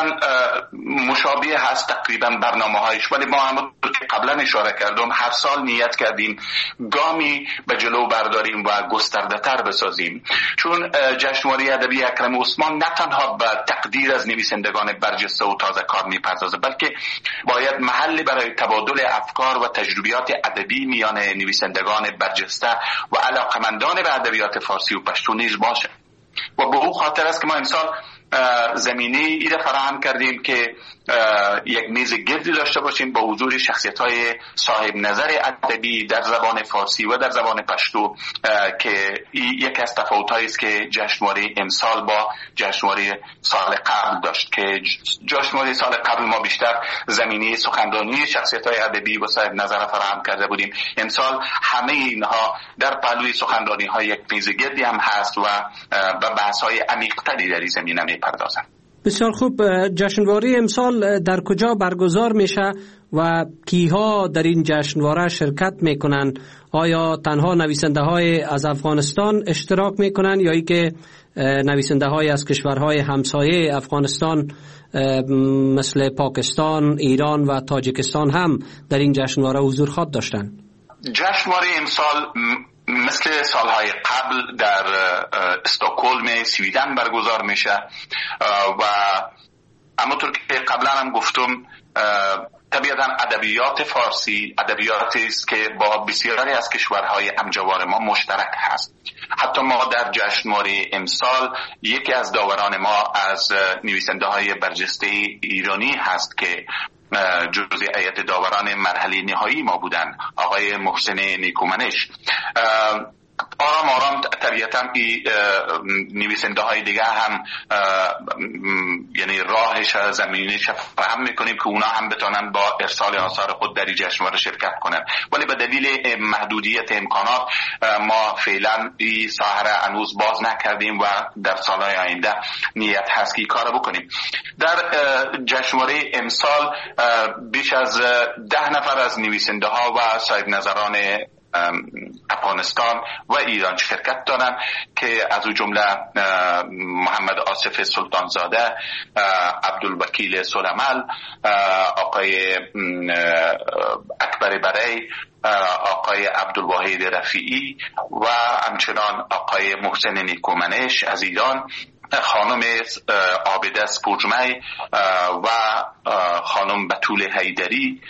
Speaker 15: مشابه هست تقریبا برنامه هایش، ولی ما هم که قبلا اشاره کردم هر سال نیت کردیم گامی به جلو برداریم و گسترده تر بسازیم، چون جشنواره ادبی اکرم عثمان نه تنها به تقدیر از نویسندگان برجسته و تازه کار میپردازه، بلکه باید محلی برای تبادل افکار و تجربیات ادبی میان نویسندگان برجسته و علاقمندان به ادبیات فارسی و پشتو نیز باشه. و به اون خاطر است که ما امسال زمینه ای را فراهم کردیم که یک میز گردی داشته باشیم با حضور شخصیت‌های صاحب نظر ادبی در زبان فارسی و در زبان پشتو، که یک از تفاوت‌هایی است که جشنواره امسال با جشنواره سال قبل داشت، که جشنواره سال قبل ما بیشتر زمینه سخنرانی شخصیت‌های ادبی و صاحب نظر فراهم کرده بودیم. امسال همه اینها در پهلوی سخنرانی‌های یک میز گردی هم هست و به بحث‌های عمیق‌تری در این زمینه می‌پردازند.
Speaker 17: بسیار خوب. جشنواره امسال در کجا برگزار میشه و کیها در این جشنواره شرکت میکنن؟ آیا تنها نویسنده های از افغانستان اشتراک میکنن یا ای که نویسنده های از کشورهای همسایه افغانستان مثل پاکستان، ایران و تاجیکستان هم در این جشنواره حضور خواهد داشتن؟
Speaker 15: جشنواره امسال مثل سالهای قبل در استکهلم سویدن برگزار میشه و همونطور که قبلا هم گفتم طبیعتا ادبیات فارسی ادبیاتی است که با بسیاری از کشورهای همجوار ما مشترک هست. حتی ما در جشنواره امسال یکی از داوران ما از نویسنده های برجسته ایرانی هست که جزء هیئت داوران مرحله نهایی ما بودن، آقای محسن نیکومنش. آرام آرام طبیعتا نویسنده های دیگه هم یعنی راهش زمینش فهم میکنیم که اونا هم بتونن با ارسال آثار خود در این جشنواره شرکت کنن، ولی به دلیل محدودیت امکانات ما فعلا این ساحه را هنوز باز نکردیم و در سالهای آینده نیت هست که کار بکنیم. در جشنواره امسال بیش از ده نفر از نویسنده ها و صاحب نظران افغانستان و ایران شرکت دارن که از او جمله محمد آصف سلطانزاده، عبدالوکیل سلمل، آقای اکبر بری، آقای عبدالواحد رفیعی و همچنان آقای محسن نیکومنش از ایران، خانم عابده سپوجمی و خانم بتول حیدری،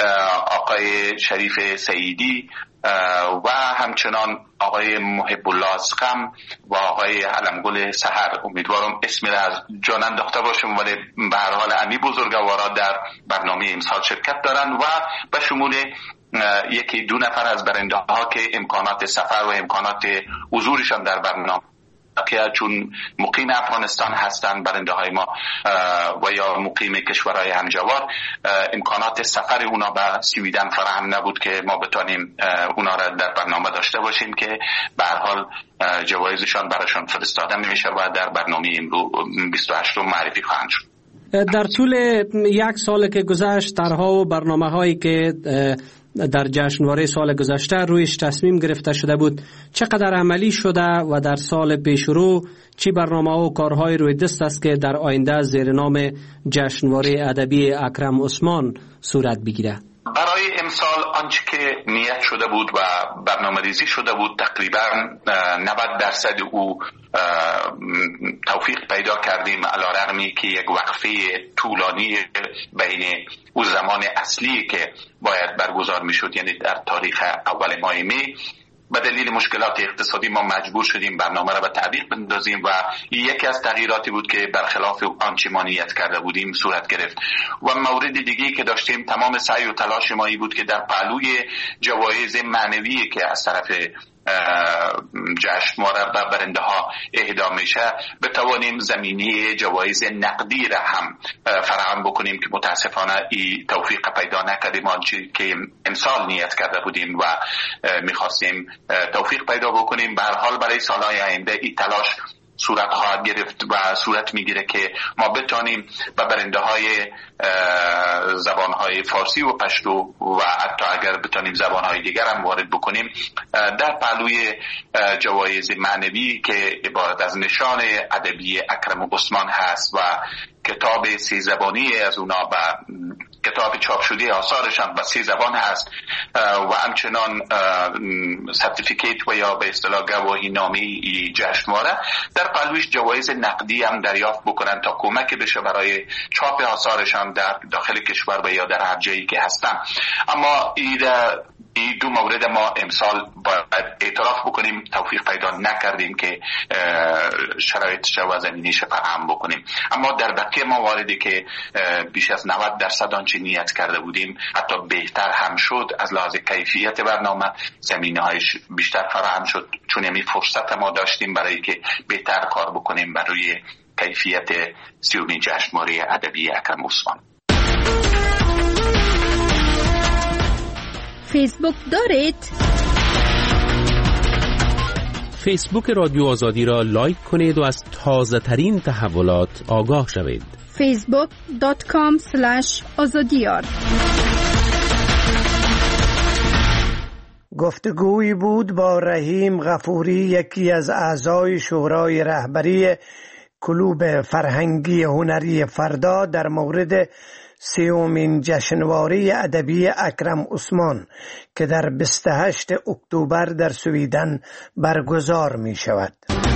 Speaker 15: آقای شریف سعیدی و همچنان آقای محب الله اسقم و آقای علمگل سحر. امیدوارم اسم را از جان انداخته باشم، ولی به هر حال امی بزرگوارا در برنامه امسال شرکت دارند و به شمول یکی دو نفر از برنده ها که امکانات سفر و امکانات حضورشان در برنامه که چون مقیم افغانستان هستند برنده های ما و یا مقیم کشورهای همجوار، امکانات سفر اونا به سویدن فراهم نبود که ما بتانیم اونا را در برنامه داشته باشیم که به هر حال جوایزشان براشان فرستاده میشه و در برنامه امروز بیست و هشتم معرفی خواهند شد.
Speaker 17: در طول یک سال که گذشت، طرح‌ها و برنامه‌هایی که در جشنواره سال گذشته رویش تصمیم گرفته شده بود چقدر عملی شده و در سال پیشرو چی برنامه و کارهای روی دست است که در آینده زیر نام جشنواره ادبی اکرم عثمان صورت بگیره؟
Speaker 15: برای امسال آنچه که نیت شده بود و برنامه ریزی شده بود تقریبا نود درصد او توفیق پیدا کردیم، علی رغمی که یک وقفه طولانی بین او زمان اصلی که باید برگزار می شد، یعنی در تاریخ اول ماه می، به دلیل مشکلات اقتصادی ما مجبور شدیم برنامه را به تعویق بندازیم و یکی از تغییراتی بود که برخلاف آنچه ما نیت کرده بودیم صورت گرفت. و مورد دیگه که داشتیم تمام سعی و تلاش ما بود که در پهلوی جوایز معنوی که از طرف جشنواره به برنده ها اهدا میشه بتوانیم زمینه جوایز نقدی را هم فراهم بکنیم که متاسفانه ای توفیق پیدا نکردیم آنچه که امسال نیت کرده بودیم و میخواستیم توفیق پیدا بکنیم. به هر حال برای سالهای آینده ای تلاش صورت خواهد گرفت و صورت میگیره که ما بتانیم به برنده های زبان های فارسی و پشتو و حتی اگر بتانیم زبان های دیگر هم وارد بکنیم در پهلوی جوایز معنوی که عبارت از نشان ادبی اکرم عثمان هست و کتاب سی زبانی از اونا و کتاب چاپ شده آثارشان به سی زبان هست و همچنان سرتیفیکیت و یا به اصطلاح گواهی نامه جشنواره در پهلویش جوایز نقدی هم دریافت بکنن تا کمک بشه برای چاپ آثارشان در داخل کشور و یا در هر جایی که هستن. اما این این دو مورد ما امسال باید اعتراف بکنیم توفیق پیدا نکردیم که شرایطش و زمینیش فراهم بکنیم. اما در بقیه مواردی که بیش از نود درصد آنچه نیت کرده بودیم حتی بهتر هم شد، از لحاظ کیفیت برنامه زمینه هایش بیشتر فراهم شد، چون یعنی فرصت ما داشتیم برای که بهتر کار بکنیم برای کیفیت سیومین جشنواره ادبی اکرم عثمان.
Speaker 8: فیسبوک دارید؟
Speaker 7: فیسبوک رادیو آزادی را لایک کنید و از تازه ترین تحولات آگاه شوید.
Speaker 8: فیسبوک دات کام سلش آزادیار.
Speaker 13: گفتگویی بود با رحیم غفوری، یکی از اعضای شورای رهبری کلوب فرهنگی هنری فردا، در مورد سیومین جشنواره ادبی اکرم عثمان که در بیست و هشتم اکتبر در سویدن برگزار می شود.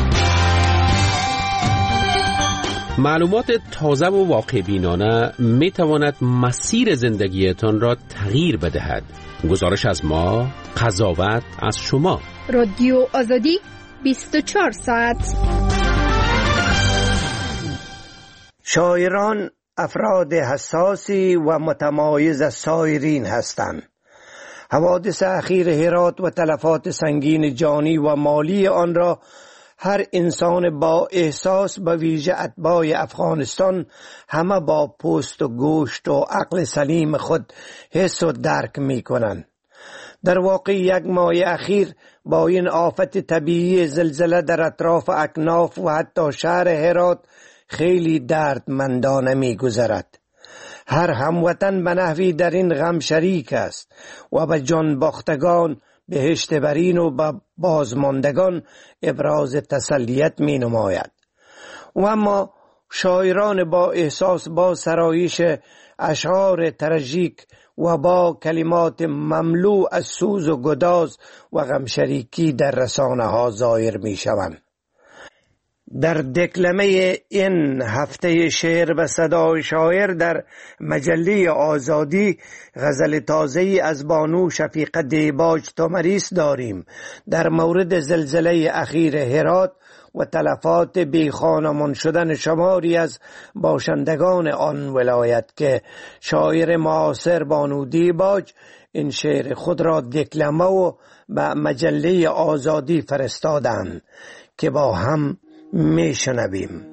Speaker 7: معلومات تازه و واقع بینانه می تواند مسیر زندگیتان را تغییر بدهد. گزارش از ما، قضاوت از شما.
Speaker 8: رادیو آزادی بیست و چهار ساعت.
Speaker 13: شاعران افراد حساسی و متمایز از سایرین هستند. حوادث اخیر هرات و تلفات سنگین جانی و مالی آن را هر انسان با احساس به ویژه اتباع افغانستان همه با پوست و گوشت و عقل سلیم خود حس و درک می کنند. در واقع یک ماه اخیر با این آفت طبیعی زلزله در اطراف اکناف و حتی شهر هرات خیلی دردمندانه می گذرد. هر هموطن به نحوی در این غم شریک است و به جان باختگان، بهشت برین و به بازماندگان ابراز تسلیت می نماید. و اما شاعران با احساس با سرایش اشعار تراژیک و با کلمات مملو از سوز و گداز و غمشریکی در رسانه ها ظاهر می شوند. در دکلمه این هفته شعر به صدای شاعر در مجله آزادی غزل تازه‌ای از بانو شفیقه دیباج تومریس داریم در مورد زلزله اخیر هرات و تلفات بی خانمان شدن شماری از باشندگان آن ولایت که شاعر معاصر بانو دیباج این شعر خود را دکلمه و به مجله آزادی فرستادند که با هم می شنویم.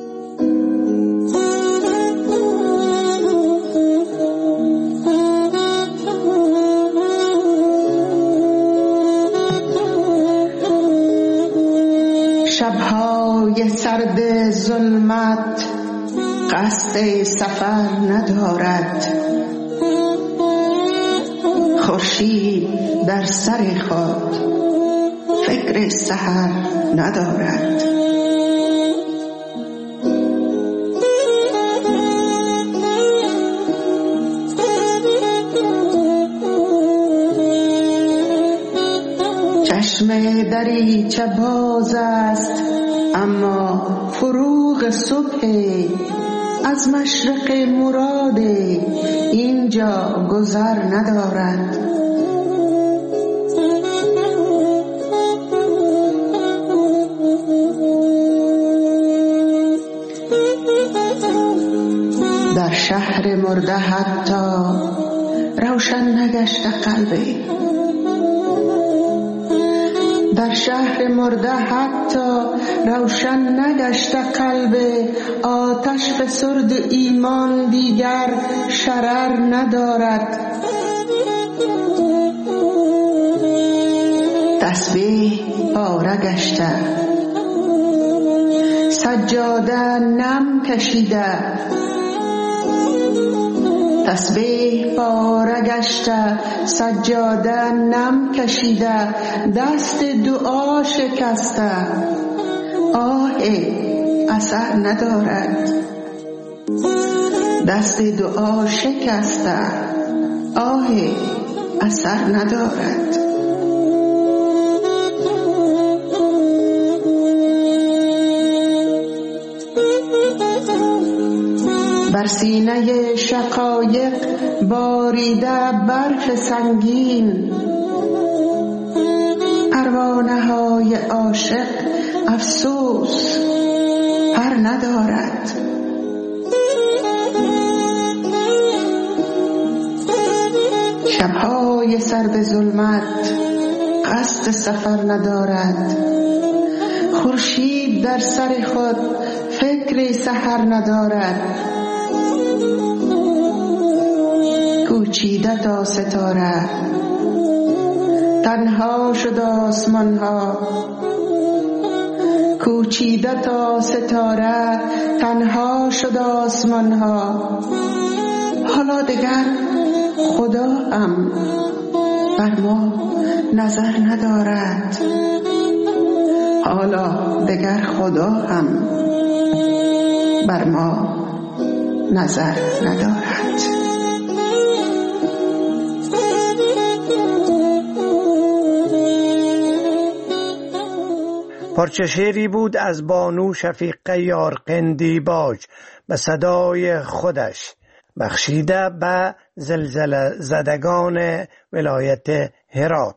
Speaker 18: شبهای سرد ظلمت قصد سفر ندارد، خورشید در سر خود فکر سحر ندارد. چشم دریچه باز است اما فروغ صبح، از مشرق مراد اینجا گذر ندارد. در شهر مرده حتی روشن نگشته قلبی، در شهر مرده حتی روشن نگشته قلب، آتش فسرد ایمان دیگر شرر ندارد. تسبیح پاره گشته، سجاده نم کشیده، تسبیح پاره گشته، سجاده نم کشیده، دست دعا شکسته، آه اثر ندارد. دست دعا شکسته، آه اثر ندارد. بر سینه شقایق باریده برف سنگین، پروانه های عاشق افسوس پر ندارد. شبهای سرد ظلمت قصد سفر ندارد، خورشید در سر خود فکر سحر ندارد. کوچیده تا ستاره تنها شد آسمان ها، کوچیده تا ستاره تنها شد آسمان ها. حالا دگر خدا هم بر ما نظر ندارد، حالا دگر خدا هم بر ما نظر ندارد.
Speaker 13: پارچه شعری بود از بانو شفیقه یارقین دیباج به صدای خودش، بخشیده به زلزله زدگان ولایت هرات.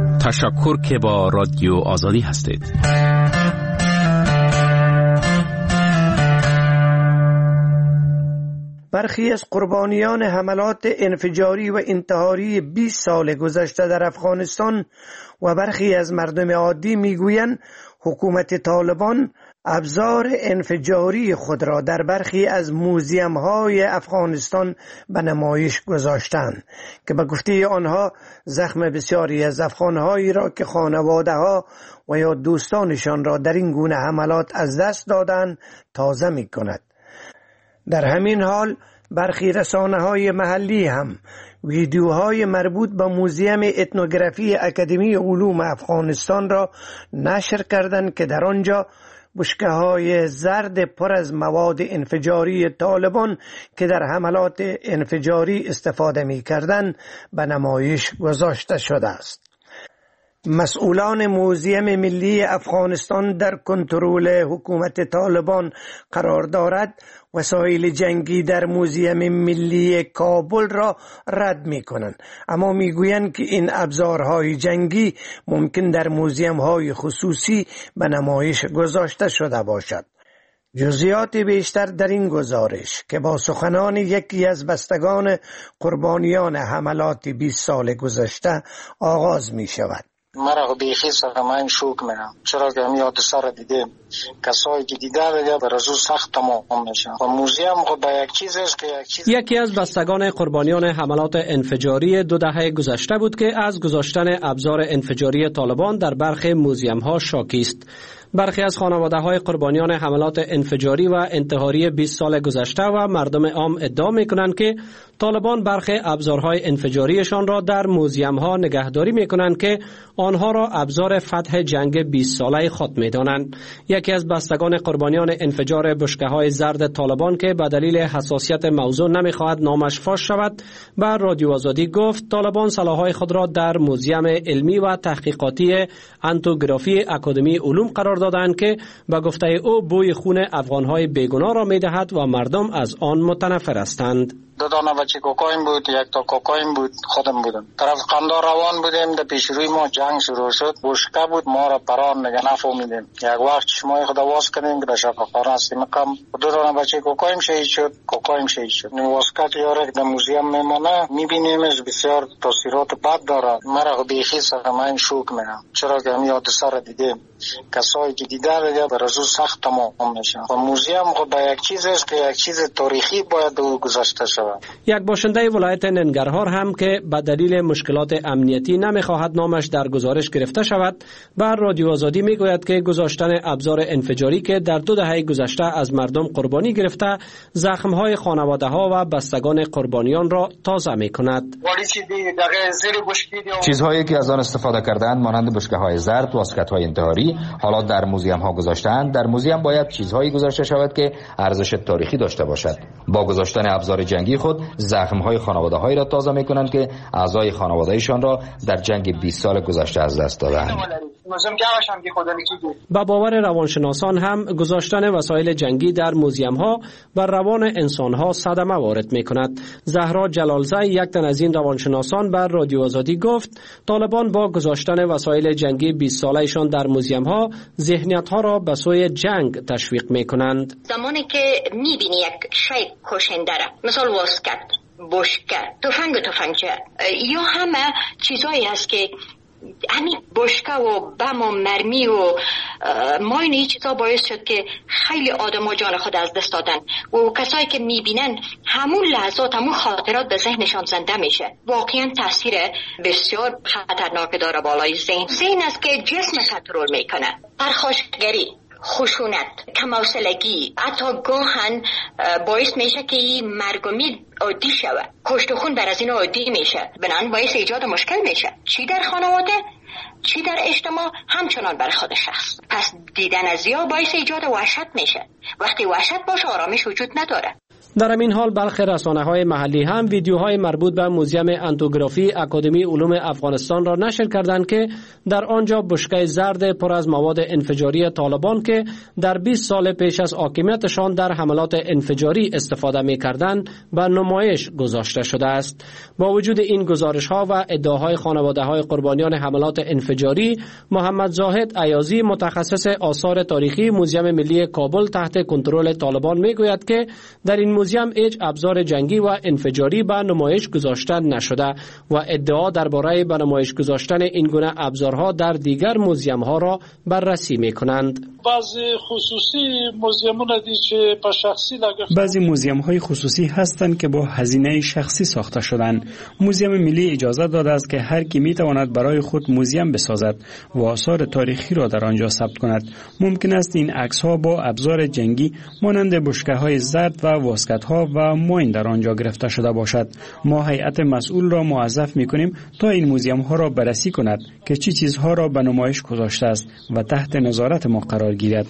Speaker 7: تشکر که با رادیو آزادی هستید.
Speaker 13: برخی از قربانیان حملات انفجاری و انتحاری بیست سال گذشته در افغانستان و برخی از مردم عادی میگویند حکومت طالبان ابزار انفجاری خود را در برخی از موزیم های افغانستان به نمایش گذاشتند که به گفته آنها زخم بسیاری از افغانهایی را که خانواده ها و یا دوستانشان را در این گونه حملات از دست دادند تازه می کند. در همین حال برخی رسانه های محلی هم ویدیوهای مربوط به موزیم اتنوگرافی اکادمی علوم افغانستان را نشر کردند که در آنجا بشکه های زرد پر از مواد انفجاری طالبان که در حملات انفجاری استفاده می کردند به نمایش گذاشته شده است. مسئولان موزیم ملی افغانستان در کنترل حکومت طالبان قرار دارد وسایل جنگی در موزیم ملی کابل را رد می کنند، اما می گویند که این ابزارهای جنگی ممکن در موزیم های خصوصی به نمایش گذاشته شده باشد. جزئیات بیشتر در این گزارش که با سخنان یکی از بستگان قربانیان حملات بیست سال گذشته آغاز می شود.
Speaker 19: مرا بیخی سرمایه شوک میرم، چرا که همی حادثه را دیدیم، کسایی که دیده دیده بر از او سخت تمام میشن و موزیم خود به یک چیز است که یک چیز.
Speaker 17: یکی از بستگان قربانیان حملات انفجاری دو دهه گذشته بود که از گذاشتن ابزار انفجاری طالبان در برخی موزیم ها شاکی است. برخی از خانواده های قربانیان حملات انفجاری و انتحاری بیست سال گذشته و مردم عام ادعا می کنند که طالبان برخی ابزارهای انفجاریشان را در موزیم ها نگهداری می کنند که آنها را ابزار فتح جنگ بیست ساله خود می دانند. یکی از بستگان قربانیان انفجار بشکه های زرد طالبان که به دلیل حساسیت موضوع نمی خواهد نامش فاش شود بر رادیو آزادی گفت طالبان سلاح‌های خود را در موزیم علمی و تحقیقاتی انتوگرافی اکادمی علوم قرار دادند که به گفته او بوی خون افغان‌های بیگناه را می‌دهد و مردم از آن متنفر هستند.
Speaker 19: دو دانه بچه کوکائین بود، یک تا کوکائین بود، خودم بودم. طرف قندار روان بودیم، در پیش روی ما جنگ شروع شد. بشکه بود، ما را پران نگه نفهمیدیم. یک وقت چشمای خدا واس کردیم که در شفاخانه هستیم. کم دو دانه بچه کوکائین شهید شد، کوکائین شهید شد. واسکت یاره که در موزیم میمونه، میبینیمش بسیار تاثیرات بد داره. مرا بیخی سرمایه شوک میرم، چرا که همی حادثه را دیدیم. کسایی که دیده دیده بر از او سخت تمام میشن و موزیم خود به یک چیز است که یک چیز تاریخی باید او گذاشته شود.
Speaker 17: یک باشنده ولایت ننگرهار هم که به دلیل مشکلات امنیتی نمیخواهد نامش در گزارش گرفته شود بر رادیو آزادی میگوید که گذاشتن ابزار انفجاری که در دو دهه گذشته از مردم قربانی گرفته زخمهای خانواده ها و بستگان قربانیان را تازه میکند.
Speaker 20: چیزهایی که از آن استفاده کردند مانند بشکه های زرد، واسکت های انتحاری حالا در موزیم ها گذاشتند. در موزیم باید چیزهایی گذاشته شود که ارزش تاریخی داشته باشد. با گذاشتن ابزار جنگی خود زخم های خانواده هایی را تازه می کنند که اعضای خانوادهشان را در جنگ بیست سال گذشته از دست دادند.
Speaker 17: با باور روانشناسان هم گذاشتن وسایل جنگی در موزیم ها بر روان انسان ها صدمه وارد می کند. زهرا جلالزی یک تن از این روانشناسان بر رادیو آزادی گفت طالبان با گذاشتن وسایل جنگی بیست سالهشان در موزیم ها ذهنیت ها را به سوی جنگ تشویق می کنند.
Speaker 21: زمانی که می بینی یک شی کشنده را مثال واسکت، بشکه، تفنگ و تفنگچه یا همه چیزایی هست که همین بشکه و بم و مرمی و ماین این چیزا باعث شد که خیلی آدم ها جان خود از دست دادن و کسایی که میبینن همون لحظات همون خاطرات به ذهنشان زنده میشه. واقعا تاثیر بسیار خطرناک داره بالای ذهن. ذهن است که جسم کنترل میکنه. پرخاشگری، خشونت، کم‌حوصلگی، حتی گاهن باعث میشه که این مرگ و میر عادی شود. کشت و خون بر از این عادی میشه، بنابراین باعث ایجاد مشکل میشه، چی در خانواده چی در اجتماع، همچنان برای خود شخص. پس دیدن از یا باعث ایجاد وحشت میشه. وقتی وحشت باشه آرامش وجود نداره.
Speaker 17: در این حال برخی رسانه‌های محلی هم ویدیوهای مربوط به موزیم انتوگرافی اکادمی علوم افغانستان را نشر کردند که در آنجا بشکه زرد پر از مواد انفجاری طالبان که در بیست سال پیش از حاکمیتشان در حملات انفجاری استفاده می‌کردند به نمایش گذاشته شده است. با وجود این گزارش‌ها و ادعاهای خانواده‌های قربانیان حملات انفجاری، محمد زاهد ایازی متخصص آثار تاریخی موزیم ملی کابل تحت کنترل طالبان می‌گوید که در این موزیم هیچ ابزار جنگی و انفجاری به نمایش گذاشته نشده و ادعا درباره به نمایش گذاشتن این گونه ابزارها در دیگر موزیم ها را بررسی می کنند.
Speaker 3: بعضی خصوصی موزیمون دی که با شخصی لگفت.
Speaker 22: بعضی موزیم های خصوصی هستند که با هزینه شخصی ساخته شدند. موزیم ملی اجازه داده است که هر کی می تواند برای خود موزیم بسازد و آثار تاریخی را در آنجا ثبت کند. ممکن است این عکس ها با ابزار جنگی مانند بشکه های زرد و واسکت ها و ماین در آنجا گرفته شده باشد. ما هیئت مسئول را موظف می کنیم تا این موزیم ها را بررسی کند که چی چیزها را به نمایش گذاشته است و تحت نظارت ما قرار گیرد.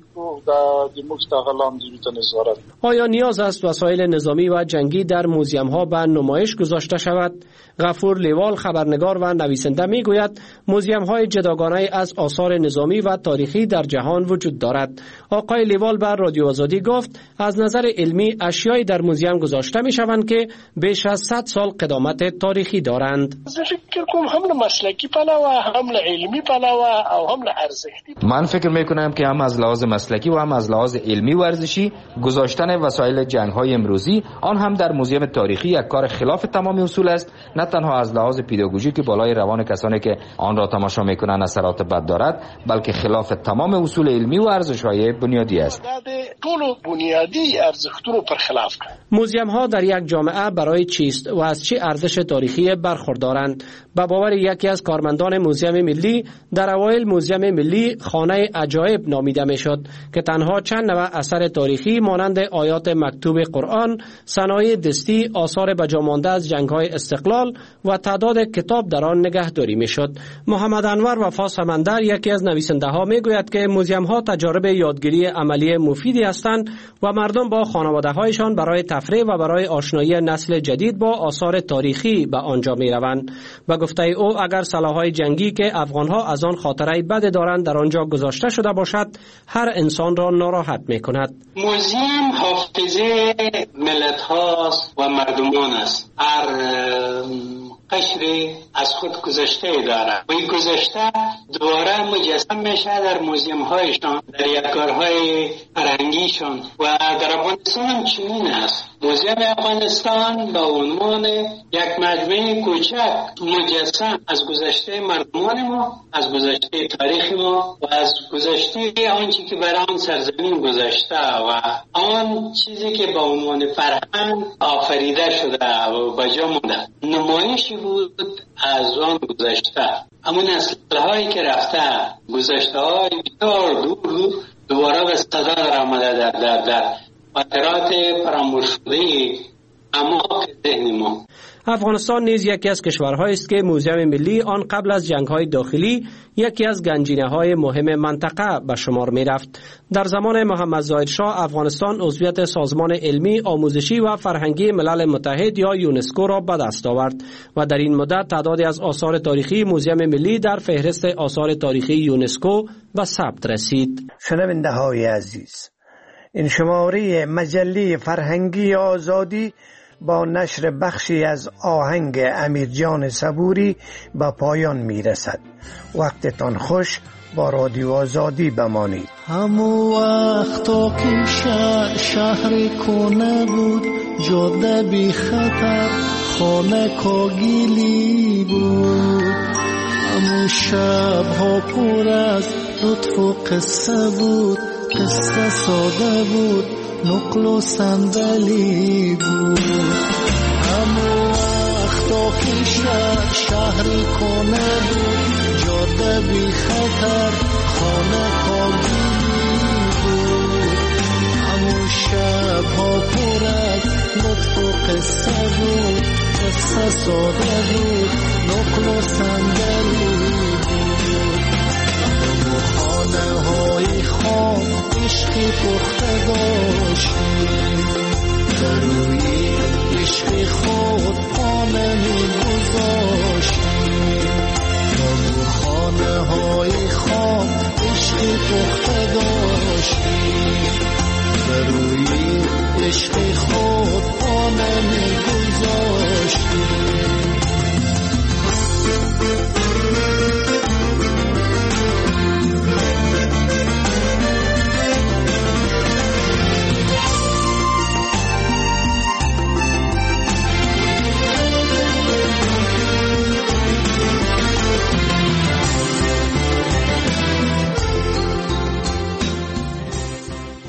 Speaker 17: آیا نیاز است وسایل نظامی و جنگی در موزیم ها به نمایش گذاشته شود؟ غفور لیوال خبرنگار و نویسنده می گوید موزیم های جداگانه از آثار نظامی و تاریخی در جهان وجود دارد. آقای لیوال بر رادیو آزادی گفت از نظر علمی اشیایی در موزیم گذاشته می شوند که بیش از صد سال قدامت تاریخی دارند.
Speaker 3: فکر کنم هم مسلکی پلوه، هم علمی پلوه او هم ارزشی.
Speaker 20: من فکر می کنم که هم از لحاظ مسلکی و هم از لحاظ علمی و ورزشی گذاشتن وسایل جنگ های امروزی آن هم در موزیم تاریخی یک کار خلاف تمام اصول است. نه تنها از لحاظ پداگوژیک که بالای روان کسانی که آن را تماشا میکنند اثرات بد دارد، بلکه خلاف تمام اصول علمی و ارزش‌های بنیادی است.
Speaker 3: طول بنیادی ارزش‌ها پر خلاف کرد.
Speaker 17: موزیم ها در یک جامعه برای چیست و از چه ارزش تاریخی برخوردارند؟ به باور یکی از کارمندان موزیم ملی، در اوایل موزیم ملی خانه عجایب نامیده میشد که تنها چند نوع اثر تاریخی مانند آیات مکتوب قرآن، صنایع دستی، آثار بجامانده از جنگ‌های استقلال و تعداد کتاب در آن نگهداری میشد. محمد انور وفا سمندر یکی از نویسنده ها میگوید که موزیم ها تجارب یادگیری عملی مفیدی هستند و مردم با خانواده هایشان برای تفریح و برای آشنایی نسل جدید با آثار تاریخی به آنجا می روند. به گفته او اگر سلاح‌های جنگی که افغان ها از آن خاطره بد دارند در آنجا گذاشته شده باشد، هر انسان را ناراحت می کند.
Speaker 23: موزیم حافظه ملت هاست و مردمان است. هر قشری از خود گذشته دارد و این گذشته دوباره مجسم میشه در موزیم هایشان، در یادگارهای فرهنگیشان. و در افغانستان هم چنین است. موزیم افغانستان به عنوان یک مجموعه کوچک مجسم از گذشته مردمان ما، از گذشته تاریخ ما و از گذشته آنچه که بر آن سرزمین گذشته و آن چیزی که به عنوان فرهنگ آفریده شده و بجا مونده نمایشی بود از آن گذشته. اما نسل‌هایی که رفته گذشته های بسیار دور دور دوباره به صدا در آمده در در در خاطرات فراموش شده اعماق ذهن ما.
Speaker 17: افغانستان نیز یکی از کشورهایی است که موزیم ملی آن قبل از جنگ‌های داخلی یکی از گنجینه‌های مهم منطقه به شمار می‌رفت. در زمان محمد ظاهر شاه افغانستان عضویت سازمان علمی، آموزشی و فرهنگی ملل متحد یا یونسکو را به دست آورد و در این مدت تعدادی از آثار تاریخی موزیم ملی در فهرست آثار تاریخی یونسکو به ثبت رسید.
Speaker 13: شنونده‌های عزیز، این شماره مجله فرهنگی آزادی با نشر بخشی از آهنگ امیرجان صبوری به پایان می رسد. وقتتان خوش، با رادیو آزادی بمانید.
Speaker 24: همو وقتا که شهر شهر کنه بود، جاده بی خطر خانه کاگیلی بود. همو شب ها پر از لطف و قصه بود، قصه ساده بود، نقل و صندلی بود. همو وقتا که شهر شهری کنه بود، جاده بی خطر خانه کاگیلی بود. همو شب ها پر از لطف و قصه بود، قصه ساده بود، نقل و صندلی بود. همو خانه های خام عشقی